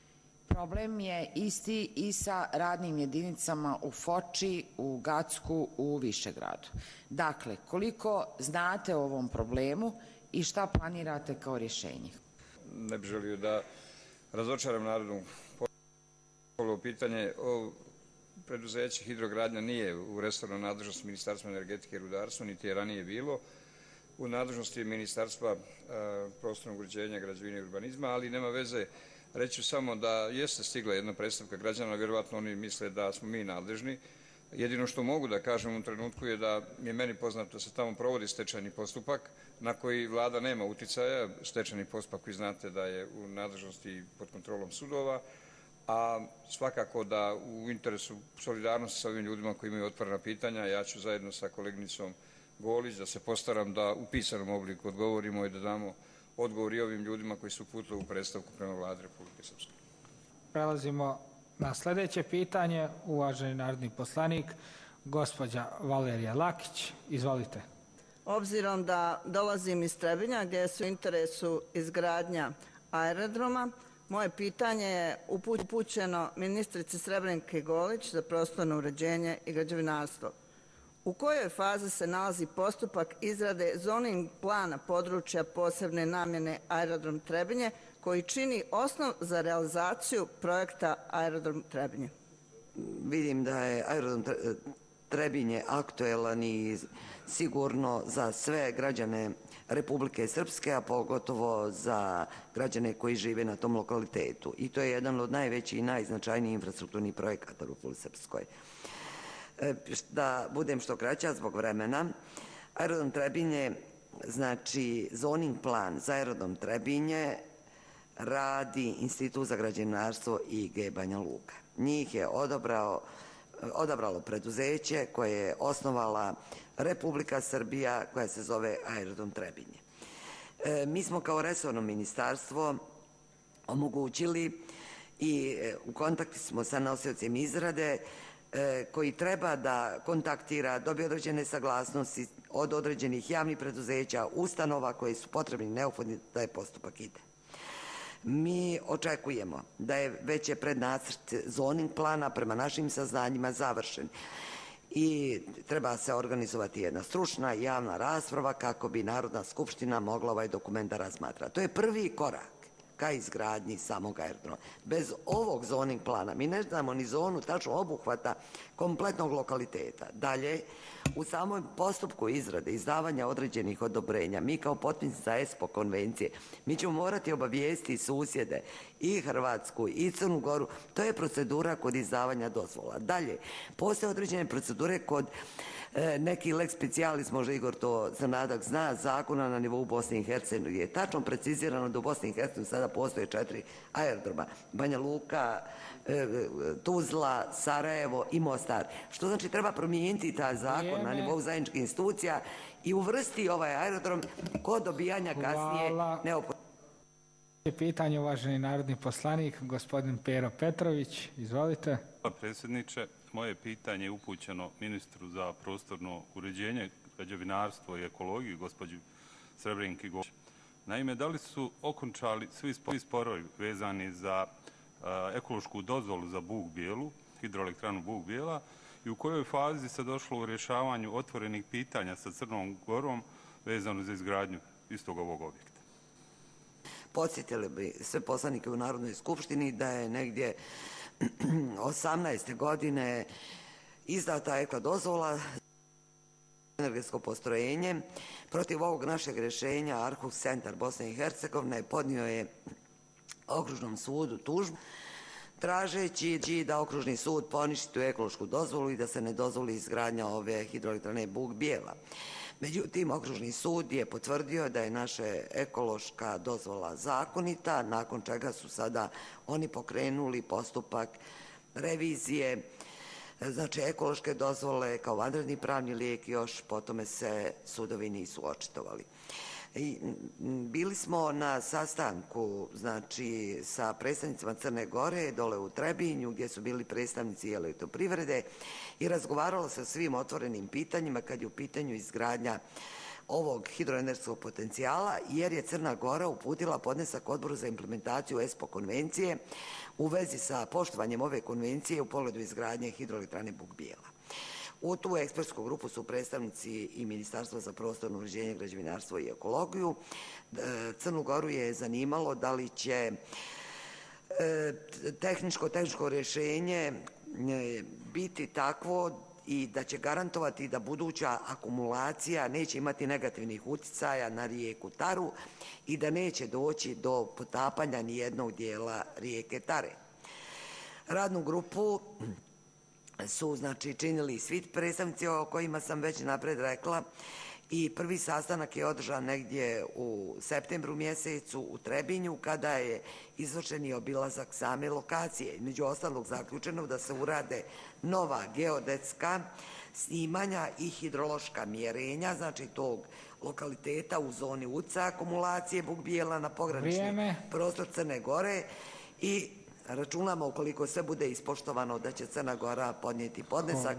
Problem je isti i sa radnim jedinicama u Foči, u Gacku, u Višegradu. Dakle, koliko znate o ovom problemu i šta planirate kao rješenje? Ne bih želio da razočaram narodnu pitanje. Preduzeće Hidrogradnja nije u resornoj nadležnosti Ministarstva energetike i rudarstva, niti je ranije bilo. U nadležnosti je Ministarstva prostornog uređenja, građevine i urbanizma, ali nema veze. Reći ću samo da jeste stigla jedna predstavka građana, vjerovatno oni misle da smo mi nadležni. Jedino što mogu da kažem u trenutku je da je meni poznato da se tamo provodi stečajni postupak na koji vlada nema uticaja. Stečajni postupak, vi znate da je u nadležnosti i pod kontrolom sudova, a svakako da u interesu solidarnosti sa ovim ljudima koji imaju otvorena pitanja, ja ću zajedno sa koleginicom Golić da se postaram da u pisanom obliku odgovorimo i da damo odgovor i ovim ljudima koji su uputili u predstavku prema vladi Republike Srpske. Prelazimo na sljedeće pitanje. Uvaženi narodni poslanik, gospođa Valerija Lakić. Izvolite. Obzirom da dolazim iz Trebinja gdje su u interesu izgradnja aerodroma, moje pitanje je upućeno ministrici Srebrenki Golić za prostorno uređenje i građevinarstvo. U kojoj fazi se nalazi postupak izrade zoning plana područja posebne namjene aerodrom Trebinje koji čini osnov za realizaciju projekta aerodrom Trebinje? Vidim da je aerodrom Trebinje aktuelan i sigurno za sve građane Republike Srpske, a pogotovo za građane koji žive na tom lokalitetu. I to je jedan od najvećih i najznačajnijih infrastrukturnih projekata u Republike Srpskoj. Da budem što kraća zbog vremena, aerodrom Trebinje, znači zoning plan za aerodrom Trebinje radi Institut za građevinarstvo IG Banja Luka. Njih je odabralo preduzeće koje je osnovala Republika Srbija koja se zove aerodrom Trebinje. Mi smo kao resorno ministarstvo omogućili i u kontaktu smo sa nosiocem izrade koji treba da kontaktira, dobije određene saglasnosti od određenih javnih preduzeća, ustanova koji su potrebni i neophodni da je postupak ide. Mi očekujemo da je već prednacrt zoning plana prema našim saznanjima završen i treba se organizovati jedna stručna javna rasprava kako bi Narodna skupština mogla ovaj dokument da razmatra. To je prvi korak ka izgradnji samog aerodroma. Bez ovog zoning plana mi ne znamo ni zonu tačno obuhvata kompletnog lokaliteta. Dalje, u samom postupku izrade, izdavanja određenih odobrenja, mi kao potpisnica ESPO konvencije, mi ćemo morati obavijestiti susjede i Hrvatsku i Crnu Goru. To je procedura kod izdavanja dozvola. Dalje, postoje određene procedure kod neki lex specialis, može Igor to Zanadak zna, zakona na nivou Bosne i Hercegovine je tačno precizirano da u Bosni i Hercegovini sada postoje 4 aerodroma. Banja Luka, Tuzla, Sarajevo i Mostar. Što znači treba promijeniti taj zakon na nivou zajedničkih institucija i uvrsti ovaj aerodrom kod dobijanja kasnije neophodno. Pitanje uvaženi narodni poslanik, gospodin Pero Petrović. Izvolite. Hvala predsjedniče. Moje pitanje je upućeno ministru za prostorno uređenje, građevinarstvo i ekologiju, gospođi Srebrenki Golić. Naime, da li su okončali svi sporovi vezani za ekološku dozvolu za Buk Bijelu, hidroelektranu Buk Bijela, i u kojoj fazi se došlo u rješavanju otvorenih pitanja sa Crnom Gorom vezano za izgradnju istog ovog objekta? Podsjetili bi sve poslanike u Narodnoj skupštini da je negdje 18. godine izdata eko dozvola energetsko postrojenje. Protiv ovog našeg rješenja Arhus centar Bosne i Hercegovine podnio je okružnom sudu tužbu tražeći da okružni sud poništi tu ekološku dozvolu i da se ne dozvoli izgradnja ove hidroelektrane Buk Bijela. Međutim, okružni sud je potvrdio da je naša ekološka dozvola zakonita, nakon čega su sada oni pokrenuli postupak revizije, znači ekološke dozvole kao vanredni pravni lijek, još po tome se sudovi nisu očitovali. Bili smo na sastanku, znači, sa predstavnicima Crne Gore dole u Trebinju gdje su bili predstavnici Elektroprivrede i razgovaralo se o svim otvorenim pitanjima kad je u pitanju izgradnja ovog hidroenergetskog potencijala, jer je Crna Gora uputila podnesak Odboru za implementaciju ESPO konvencije u vezi sa poštovanjem ove konvencije u pogledu izgradnje hidroelektrane Buk Bijela. U tu ekspertsku grupu su predstavnici i Ministarstva za prostorno uređenje, građevinarstvo i ekologiju. Crnu Goru je zanimalo da li će tehničko rješenje biti takvo i da će garantovati da buduća akumulacija neće imati negativnih utjecaja na rijeku Taru i da neće doći do potapanja nijednog dijela rijeke Tare. Radnu grupu su činili svi predstavnici o kojima sam već napred rekla i prvi sastanak je održan negdje u septembru mjesecu u Trebinju kada je izvršen i obilazak same lokacije. Između ostalog zaključeno da se urade nova geodetska snimanja i hidrološka mjerenja, znači tog lokaliteta u zoni utjecaja akumulacije Buk Bijela na pogranični prostor Crne Gore i računamo ukoliko sve bude ispoštovano da će Crna Gora podnijeti podnesak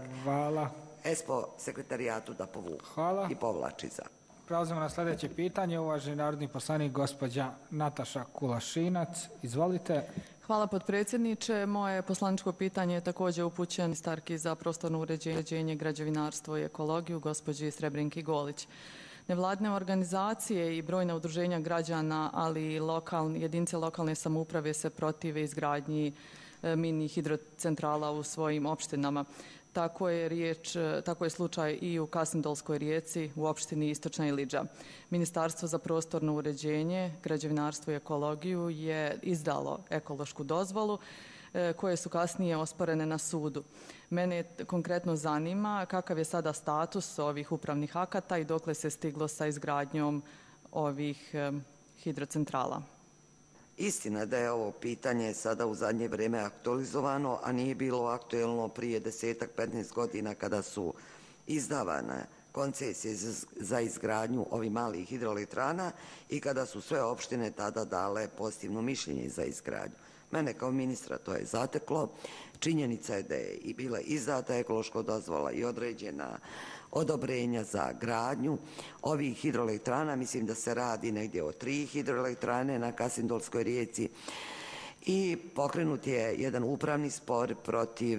ESPO sekretarijatu da povuku i povlači za. Prelazimo na sljedeće pitanje. Uvaženi narodni poslanik gospođa Nataša Kulašinac. Izvolite. Hvala potpredsjedniče. Moje poslaničko pitanje je također upućeno ministarki za prostorno uređenje, građevinarstvo i ekologiju gospođi Srebrinki Golić. Nevladine organizacije i brojna udruženja građana, ali i jedinice lokalne samouprave se protive izgradnji mini hidrocentrala u svojim opštinama. Tako je slučaj i u Kasindolskoj rijeci u opštini Istočna Ilidža. Ministarstvo za prostorno uređenje, građevinarstvo i ekologiju je izdalo ekološku dozvolu koje su kasnije osporene na sudu. Mene konkretno zanima kakav je sada status ovih upravnih akata i dokle se stiglo sa izgradnjom ovih hidrocentrala. Istina da je ovo pitanje sada u zadnje vrijeme aktualizovano, a nije bilo aktuelno prije 10-15 godina kada su izdavane koncesije za izgradnju ovih malih hidroelektrana i kada su sve opštine tada dale pozitivno mišljenje za izgradnju. Mene kao ministra to je zateklo. Činjenica je da je i bila izdata ekološka dozvola i određena odobrenja za gradnju ovih hidroelektrana. Mislim da se radi negdje o 3 hidroelektrane na Kasindolskoj rijeci i pokrenut je jedan upravni spor protiv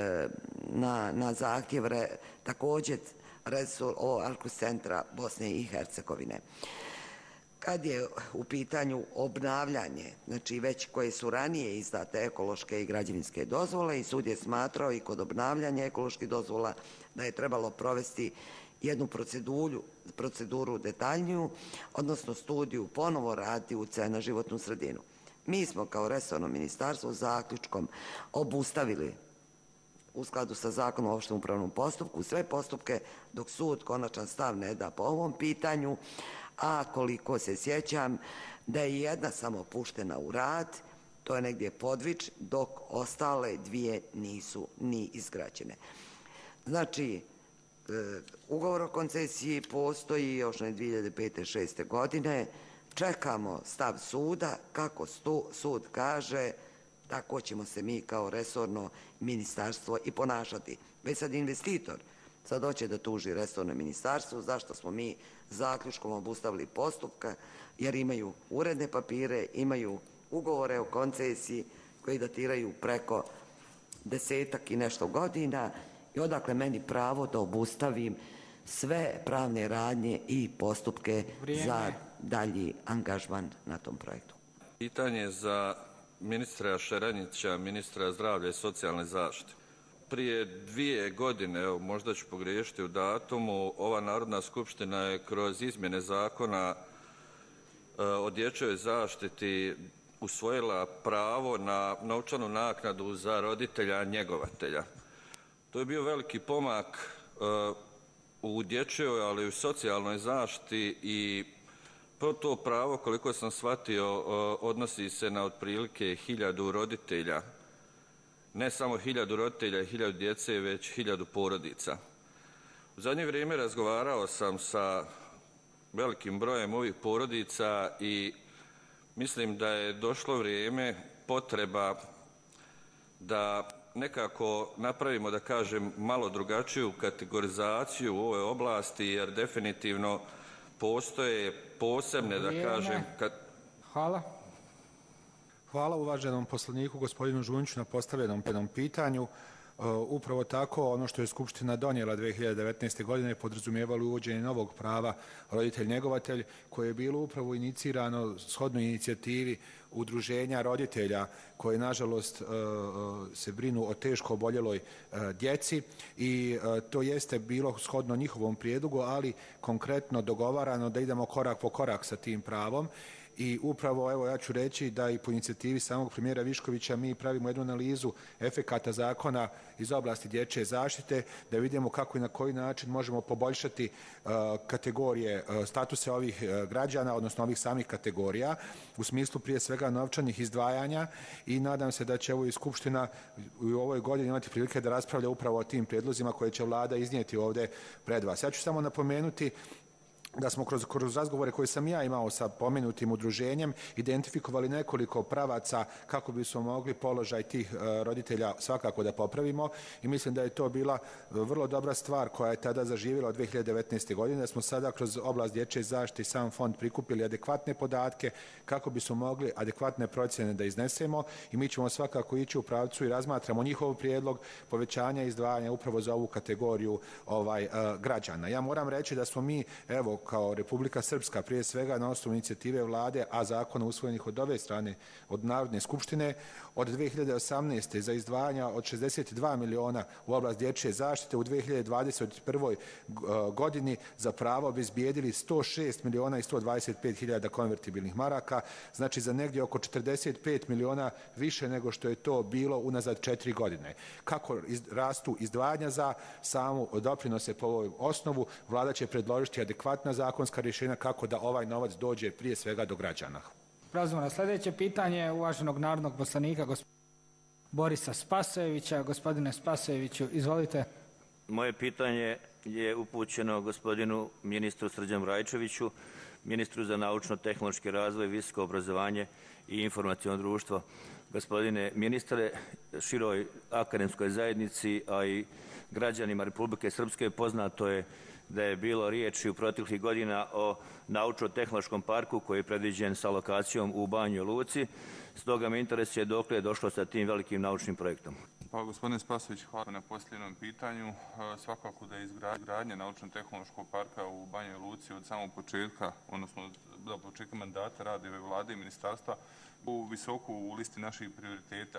na zahtjev također Arkus centra Bosne i Hercegovine. Kad je u pitanju obnavljanje, znači već koje su ranije izdate ekološke i građevinske dozvole i sud je smatrao i kod obnavljanja ekoloških dozvola da je trebalo provesti jednu proceduru detaljniju, odnosno studiju ponovo raditi utjecaja na životnu sredinu. Mi smo kao resorno ministarstvo zaključkom obustavili u skladu sa Zakonom o općem upravnom postupku sve postupke dok sud konačan stav ne da po ovom pitanju, a koliko se sjećam da je jedna samo puštena u rad, to je negdje Podvič, dok ostale 2 nisu ni izgrađene. Znači, ugovor o koncesiji postoji još na 2005-2006. godine, čekamo stav suda, kako sud kaže, tako ćemo se mi kao resorno ministarstvo i ponašati. Već sad investitor sad hoće da tuži resorno ministarstvo zašto smo mi zaključkom obustavili postupka, jer imaju uredne papire, imaju ugovore o koncesiji koji datiraju preko 10-ak i nešto godina i odakle meni pravo da obustavim sve pravne radnje i postupke za dalji angažman na tom projektu. Pitanje za ministra Šeranića, ministra zdravlja i socijalne zaštite. Prije 2 godine, evo, možda ću pogriješiti u datumu, ova Narodna skupština je kroz izmjene zakona o dječjoj zaštiti usvojila pravo na novčanu naknadu za roditelja njegovatelja. To je bio veliki pomak u dječjoj, ali i u socijalnoj zaštiti i to pravo, koliko sam shvatio, odnosi se na otprilike 1000 roditelja. Ne samo 1000 roditelja i 1000 djece, već 1000 porodica. U zadnje vrijeme razgovarao sam sa velikim brojem ovih porodica i mislim da je došlo vrijeme, potreba da nekako napravimo, da kažem, malo drugačiju kategorizaciju u ovoj oblasti, jer definitivno postoje posebne, da kažem... Hvala. Hvala uvaženom poslaniku gospodinu Žunjiću na postavljenom pitanju. Upravo tako, ono što je Skupština donijela 2019. godine podrazumijevalo uvođenje novog prava roditelj-njegovatelj, koje je bilo upravo inicirano shodno inicijativi udruženja roditelja koje nažalost se brinu o teško oboljeloj djeci i to jeste bilo shodno njihovom prijedlogu, ali konkretno dogovarano da idemo korak po korak sa tim pravom. I upravo, evo, ja ću reći da i po inicijativi samog premijera Viškovića mi pravimo jednu analizu efekata zakona iz oblasti dječje zaštite, da vidimo kako i na koji način možemo poboljšati kategorije, statuse ovih građana, odnosno ovih samih kategorija, u smislu prije svega novčanih izdvajanja i nadam se da će evo i Skupština u ovoj godini imati prilike da raspravlja upravo o tim prijedlozima koje će Vlada iznijeti ovdje pred vas. Ja ću samo napomenuti da smo kroz razgovore koje sam ja imao sa pomenutim udruženjem identifikovali nekoliko pravaca kako bismo mogli položaj tih roditelja svakako da popravimo i mislim da je to bila vrlo dobra stvar koja je tada zaživjela od 2019. godine, da smo sada kroz oblast dječje zaštite i sam fond prikupili adekvatne podatke kako bismo mogli adekvatne procjene da iznesemo i mi ćemo svakako ići u pravcu i razmatramo njihov prijedlog povećanja izdvajanja upravo za ovu kategoriju građana. Ja moram reći da smo mi, evo, kao Republika Srpska, prije svega na osnovu inicijative Vlade, a zakona usvojenih od ove strane, od Narodne skupštine, od 2018. za izdvajanja od 62 miliona u oblast dječje zaštite, u 2021. godini za pravo obezbijedili 106 miliona i 125 hiljada konvertibilnih maraka, znači za negdje oko 45 miliona više nego što je to bilo unazad 4 godine. Kako rastu izdvajanja za samu doprinose po ovoj osnovu, Vlada će predložiti adekvatna zakonska rješenja kako da ovaj novac dođe prije svega do građana. Prelazimo na sljedeće pitanje uvaženog narodnog poslanika Borisa Spasojevića. Gospodine Spasojeviću, izvolite. Moje pitanje je upućeno gospodinu ministru Srđanu Rajčeviću, ministru za naučno-tehnološki razvoj, visoko obrazovanje i informaciono društvo. Gospodine ministre, široj akademskoj zajednici, a i građanima Republike Srpske poznato je da je bilo riječi u proteklih godina o naučno-tehnološkom parku koji je predviđen sa lokacijom u Banjoj Luci. Stoga me interesuje dokle je došlo sa tim velikim naučnim projektom. Pa, gospodine Spasović, hvala na posljednom pitanju. Svakako da je izgradnja naučno-tehnološkog parka u Banjoj Luci od samog početka, odnosno do početka mandata rada ove Vlade i ministarstva, u visoko u listi naših prioriteta.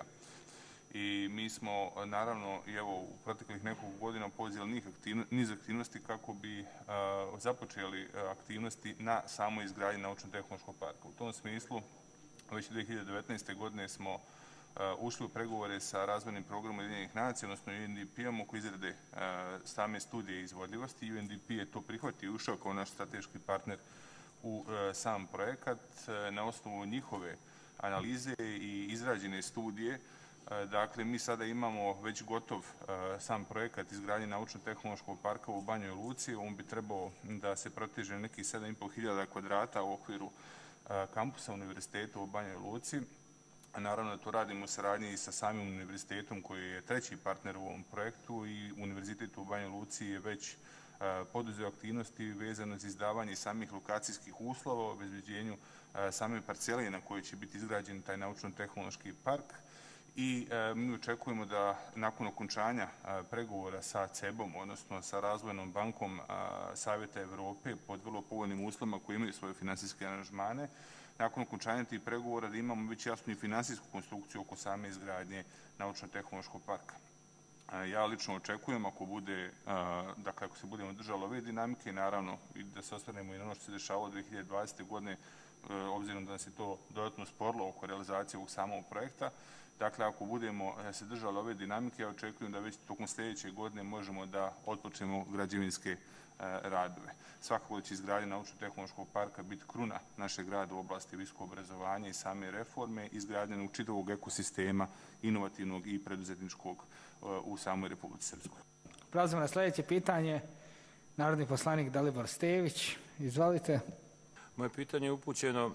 I mi smo, naravno, i evo u proteklih nekoliko godina poduzeli niz aktivnosti kako bi započeli aktivnosti na samoj izgradnji naučno-tehnološkog parka. U tom smislu, već 2019. godine smo ušli u pregovore sa razvojnim programom Ujedinjenih nacija, odnosno UNDP-om oko izrade same studije izvodljivosti. UNDP je to prihvatio i ušao kao naš strateški partner u sam projekat. Na osnovu njihove analize i izrađene studije, dakle, mi sada imamo već gotov sam projekat izgradnje naučno-tehnološkog parka u Banjoj Luci. On bi trebao da se proteže nekih 7.500 kvadrata u okviru kampusa univerziteta u Banjoj Luci. Naravno da to radimo u saradnji i sa samim univerzitetom koji je treći partner u ovom projektu i univerzitet u Banjoj Luci je već poduzeo aktivnosti vezano za izdavanje samih lokacijskih uslova o obezbeđenju same parcele na kojoj će biti izgrađen taj naučno-tehnološki park. I mi očekujemo da nakon okončanja pregovora sa CEB-om, odnosno sa Razvojnom bankom Savjeta Evrope pod vrlo povoljnim uslovima koji imaju svoje finansijske aranžmane, nakon okončanja tih pregovora da imamo već jasnu i finansijsku konstrukciju oko same izgradnje naučno-tehnološkog parka. Ja lično očekujem ako bude, dakle ako se budemo držali ove dinamike, naravno i da se osvrnemo i na ono što se dešavalo 2020. godine, obzirom da nas je to dodatno sporilo oko realizacije ovog samog projekta. Dakle, ako budemo se držali ove dinamike, ja očekujem da već tokom sljedeće godine možemo da otpočnemo građevinske radove. Svakako da će izgradnja naučno-tehnološkog parka biti kruna našeg rada u oblasti visokog obrazovanja i same reforme, izgradnja čitavog ekosistema inovativnog i preduzetničkog u samoj Republici Srpskoj. Prelazimo na sljedeće pitanje. Narodni poslanik Dalibor Stević. Izvolite. Moje pitanje je upućeno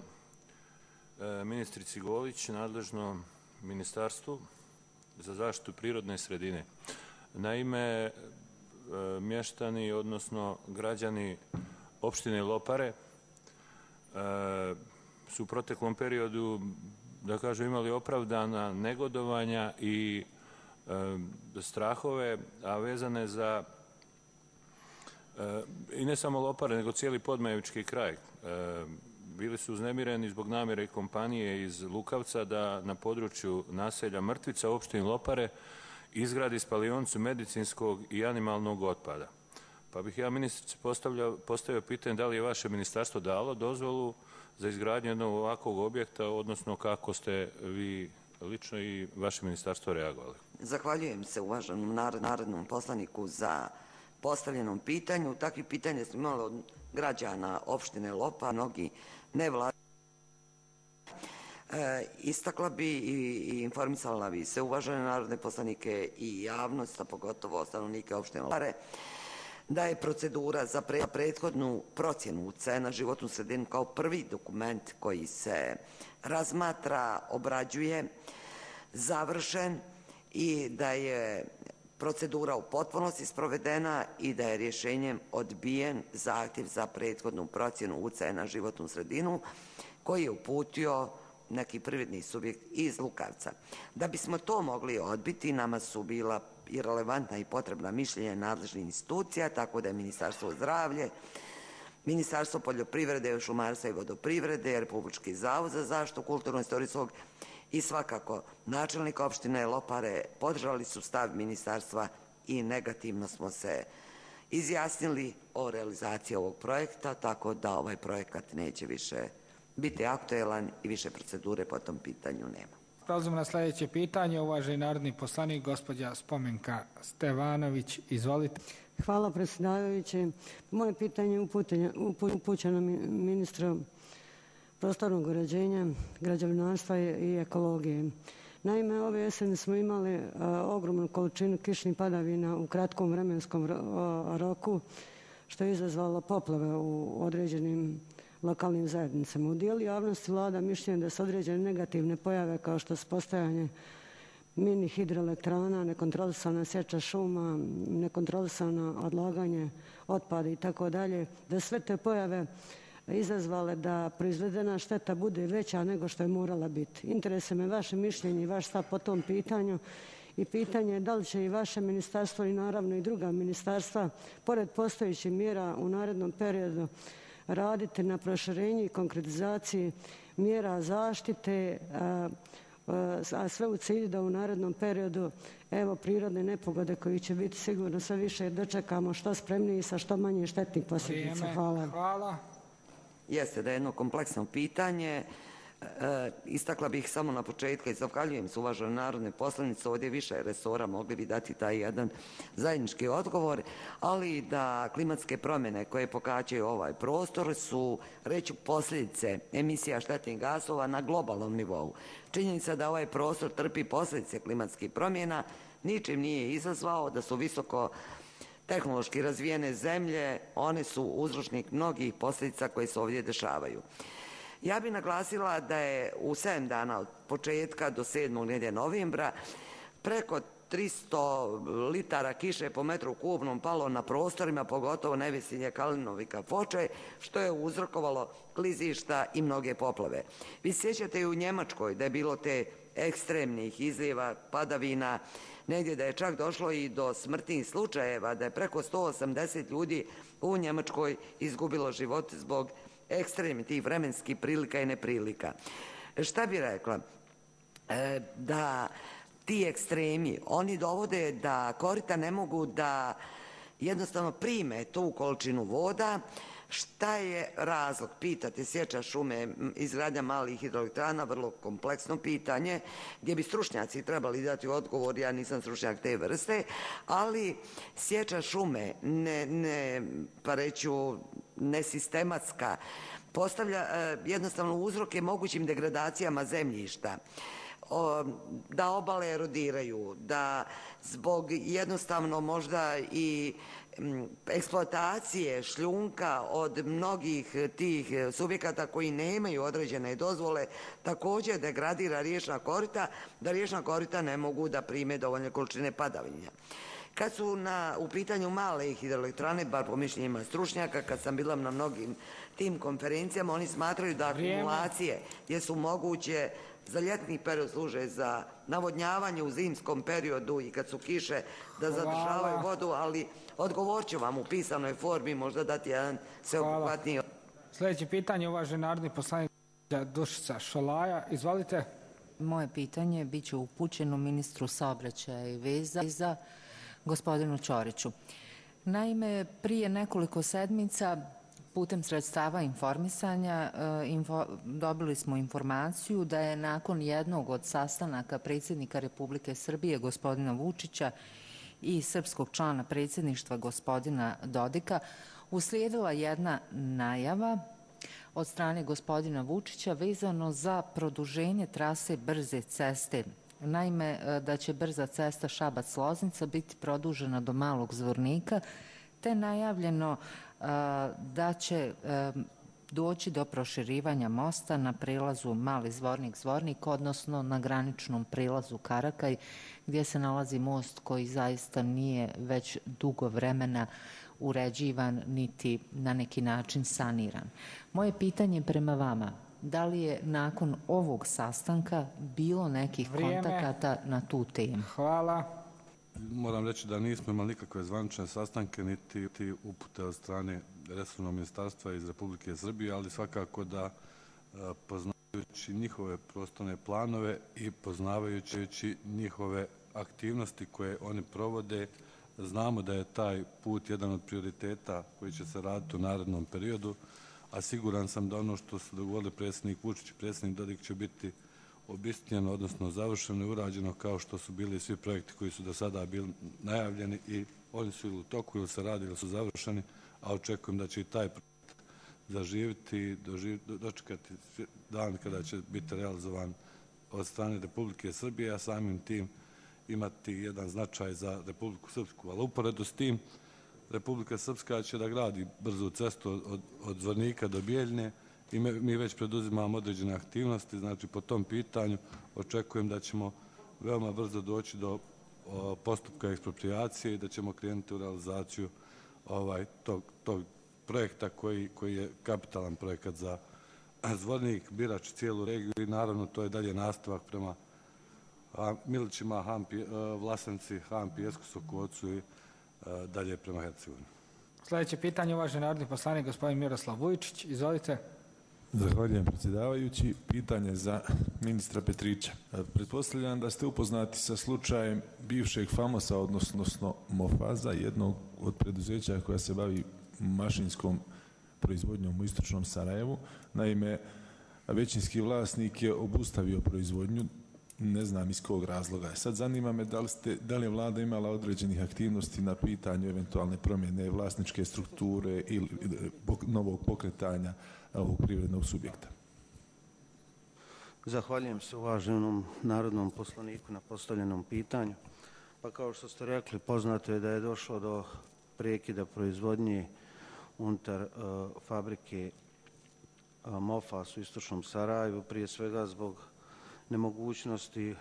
ministrici Golić, nadležnom Ministarstvu za zaštitu prirodne sredine. Naime, mještani, odnosno građani opštine Lopare su u proteklom periodu, da kažem, imali opravdana negodovanja i strahove, a vezane za i ne samo Lopare, nego cijeli podmajevički kraj. Bili su uznemireni zbog namjere kompanije iz Lukavca da na području naselja Mrtvica u opštini Lopare izgradi spalionicu medicinskog i animalnog otpada. Pa bih ja ministrici postavio pitanje da li je vaše ministarstvo dalo dozvolu za izgradnju jednog ovakvog objekta, odnosno kako ste vi lično i vaše ministarstvo reagovali. Zahvaljujem se uvaženom narodnom poslaniku za postavljenom pitanju. Takvih pitanja smo imali od građana opštine Lopar, mnogi nevladini. Istakla bi i informisala bi se uvažene narodne poslanike i javnost, a pogotovo stanovnike opštine Lopare, da je procedura za prethodnu procjenu uticaja na životnu sredinu kao prvi dokument koji se razmatra, obrađuje, završen i da je procedura u potpunosti sprovedena i da je rješenjem odbijen zahtjev za prethodnu procjenu uticaja na životnu sredinu koji je uputio neki privredni subjekt iz Lukavca. Da bismo to mogli odbiti, nama su bila i relevantna i potrebna mišljenja nadležnih institucija, tako da je Ministarstvo zdravlja, Ministarstvo poljoprivrede, šumarstva i vodoprivrede, Republički zavod za zaštitu kulturno-istorijskog i svakako načelnik opštine Lopare podržali su stav ministarstva i negativno smo se izjasnili o realizaciji ovog projekta, tako da ovaj projekat neće više biti aktuelan i više procedure po tom pitanju nema. Prelazimo na sljedeće pitanje. Uvaženi narodni poslanik, gospođa Spomenka Stevanović. Izvolite. Hvala predsjedavajući. Moje pitanje je upućeno ministru prostornog uređenja, građevinarstva i ekologije. Naime, ove jeseni smo imali ogromnu količinu kišnih padavina u kratkom vremenskom roku, što je izazvalo poplave u određenim lokalnim zajednicama. U dijelu javnosti vlada mišljenje da se određene negativne pojave kao što su postojanje mini hidroelektrana, nekontrolisana sječa šuma, nekontrolisano odlaganje otpada i tako dalje, da sve te pojave izazvale da proizvedena šteta bude veća nego što je morala biti. Interesuje me vaše mišljenje i vaš stav po tom pitanju i pitanje je da li će i vaše ministarstvo i naravno i druga ministarstva pored postojećih mjera u narednom periodu raditi na proširenju i konkretizaciji mjera zaštite, a sve u cilju da u narednom periodu prirodne nepogode koji će biti sigurno sve više dočekamo što spremniji i sa što manje štetnih posljedica. Hvala. Jeste da je jedno kompleksno pitanje. Istakla bih samo na početku i zahvaljujem se uvažene narodne poslanice, ovdje više resora mogli bi dati taj jedan zajednički odgovor, ali da klimatske promjene koje pokađaju ovaj prostor su, reću, posljedice emisija štetnih gasova na globalnom nivou. Činjenica da ovaj prostor trpi posljedice klimatskih promjena ničim nije izazvao, da su visoko tehnološki razvijene zemlje, one su uzročnik mnogih posljedica koje se ovdje dešavaju. Ja bih naglasila da je u 7 dana od početka do 7. nedjelje novembra preko 300 litara kiše po metru kubnom palo na prostorima, pogotovo Nevesinje, Kalinov i Kafoče, što je uzrokovalo klizišta i mnoge poplave. Vi se sjećate i u Njemačkoj da je bilo te ekstremnih izlijeva, padavina, negdje da je čak došlo i do smrtnih slučajeva, da je preko 180 ljudi u Njemačkoj izgubilo život zbog ekstremnih tih vremenskih prilika i neprilika. Šta bi rekla? Da ti ekstremi, oni dovode da korita ne mogu da jednostavno prime tu količinu voda. Šta je razlog? Pitate, sječa šume, izgradnja malih hidroelektrana, vrlo kompleksno pitanje gdje bi stručnjaci trebali dati odgovor, ja nisam stručnjak te vrste, ali sječa šume, pa reću nesistematska, postavlja jednostavno uzroke mogućim degradacijama zemljišta, da obale erodiraju, da zbog jednostavno možda i eksploatacije šljunka od mnogih tih subjekata koji nemaju određene dozvole također degradira riječna korita, da riječna korita ne mogu da prime dovoljne količine padavina. Kad su u pitanju male hidroelektrane, bar po mišljenjima stručnjaka, kad sam bila na mnogim tim konferencijama, oni smatraju da akumulacije gdje su moguće za ljetni period služe za navodnjavanje u zimskom periodu i kad su kiše da zadržavaju vodu, ali odgovorit ću vam u pisanoj formi, možda dati jedan sveobuhvatniji. Sljedeće pitanje, uvaženi narodni poslanik Dušica Šolaja. Izvolite. Moje pitanje bit će upućeno ministru saobraćaja i veza, gospodinu Ćoriću. Naime, prije nekoliko sedmica putem sredstava informisanja dobili smo informaciju da je nakon jednog od sastanaka predsjednika Republike Srbije gospodina Vučića i srpskog člana predsjedništva gospodina Dodika uslijedila jedna najava od strane gospodina Vučića vezano za produženje trase brze ceste. Naime, da će brza cesta Šabac-Loznica biti produžena do Malog Zvornika, te najavljeno da će doći do proširivanja mosta na prelazu Mali Zvornik, odnosno na graničnom prelazu Karakaj, gdje se nalazi most koji zaista nije već dugo vremena uređivan niti na neki način saniran. Moje pitanje prema vama, da li je nakon ovog sastanka bilo nekih kontakata na tu temu? Hvala. Moram reći da nismo imali nikakve zvanične sastanke niti upute od strane resornog ministarstva iz Republike Srbije, ali svakako da poznavajući njihove prostorne planove i poznavajući njihove aktivnosti koje oni provode, znamo da je taj put jedan od prioriteta koji će se raditi u narednom periodu, a siguran sam da ono što su dogovorili predsjednik Vučić i predsjednik Dodik će biti obistinjeno, odnosno završeno i urađeno kao što su bili svi projekti koji su do sada bili najavljeni i oni su ili u toku ili se radi ili su završeni, a očekujem da će i taj projekt zaživiti i dočekati dan kada će biti realizovan od strane Republike Srbije, a samim tim imati jedan značaj za Republiku Srpsku. Ali uporedo s tim, Republika Srpska će da gradi brzu cestu od Zvornika do Bijeljne i mi već preduzimamo određene aktivnosti, znači po tom pitanju očekujem da ćemo veoma brzo doći do postupka eksproprijacije i da ćemo krenuti u realizaciju tog projekta koji je kapitalan projekat za Zvornik, Birač, cijelu regiju i naravno to je dalje nastavak prema Milićima, Vlasenci, Hampi, Eskosokovcu i dalje prema Hercegovini. Sljedeće pitanje, uvaženi narodni poslanik gospodin Miroslav Vujčić. Izvolite. Zahvaljujem predsjedavajući. Pitanje za ministra Petrića. Pretpostavljam da ste upoznati sa slučajem bivšeg FAMOS-a, odnosno Mofaza, jednog od preduzeća koja se bavi mašinskom proizvodnjom u istočnom Sarajevu. Naime, većinski vlasnik je obustavio proizvodnju, ne znam iz kog razloga. Sad zanima me da li je vlada imala određenih aktivnosti na pitanju eventualne promjene vlasničke strukture ili novog pokretanja ovog privrednog subjekta. Zahvaljujem se uvaženom narodnom poslaniku na postavljenom pitanju. Pa kao što ste rekli, poznato je da je došlo do prekida proizvodnje unutar fabrike Mofas u istočnom Sarajevu, prije svega zbog nemogućnosti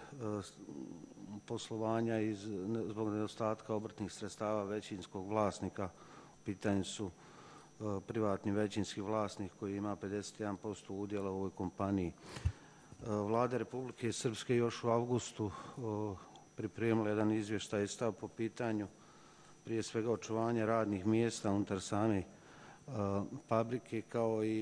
poslovanja i zbog nedostatka obrtnih sredstava većinskog vlasnika. U pitanju su privatni većinski vlasnik koji ima 51% udjela u ovoj kompaniji. Vlada Republike Srpske još u avgustu pripremila jedan izvještaj i stav po pitanju prije svega očuvanja radnih mjesta unutar same fabrike kao i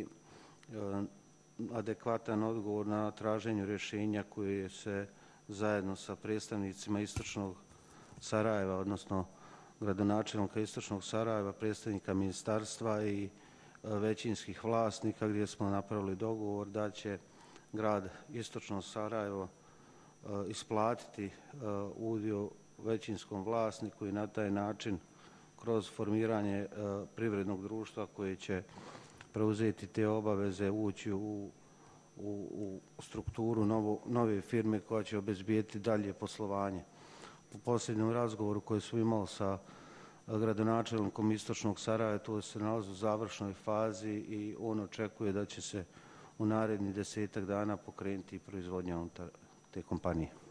adekvatan odgovor na traženju rješenja koje se zajedno sa predstavnicima istočnog Sarajeva, odnosno gradonačelnika istočnog Sarajeva, predstavnika ministarstva i većinskih vlasnika, gdje smo napravili dogovor da će grad istočno Sarajevo isplatiti udio većinskom vlasniku i na taj način kroz formiranje privrednog društva koje će preuzeti te obaveze, ući u strukturu nove firme koja će obezbijeti dalje poslovanje. U posljednjem razgovoru koji smo imali sa gradonačelnikom istočnog Sarajeva, to se nalazi u završnoj fazi i on očekuje da će se u narednih 10-ak dana pokrenuti proizvodnja unutar te kompanije.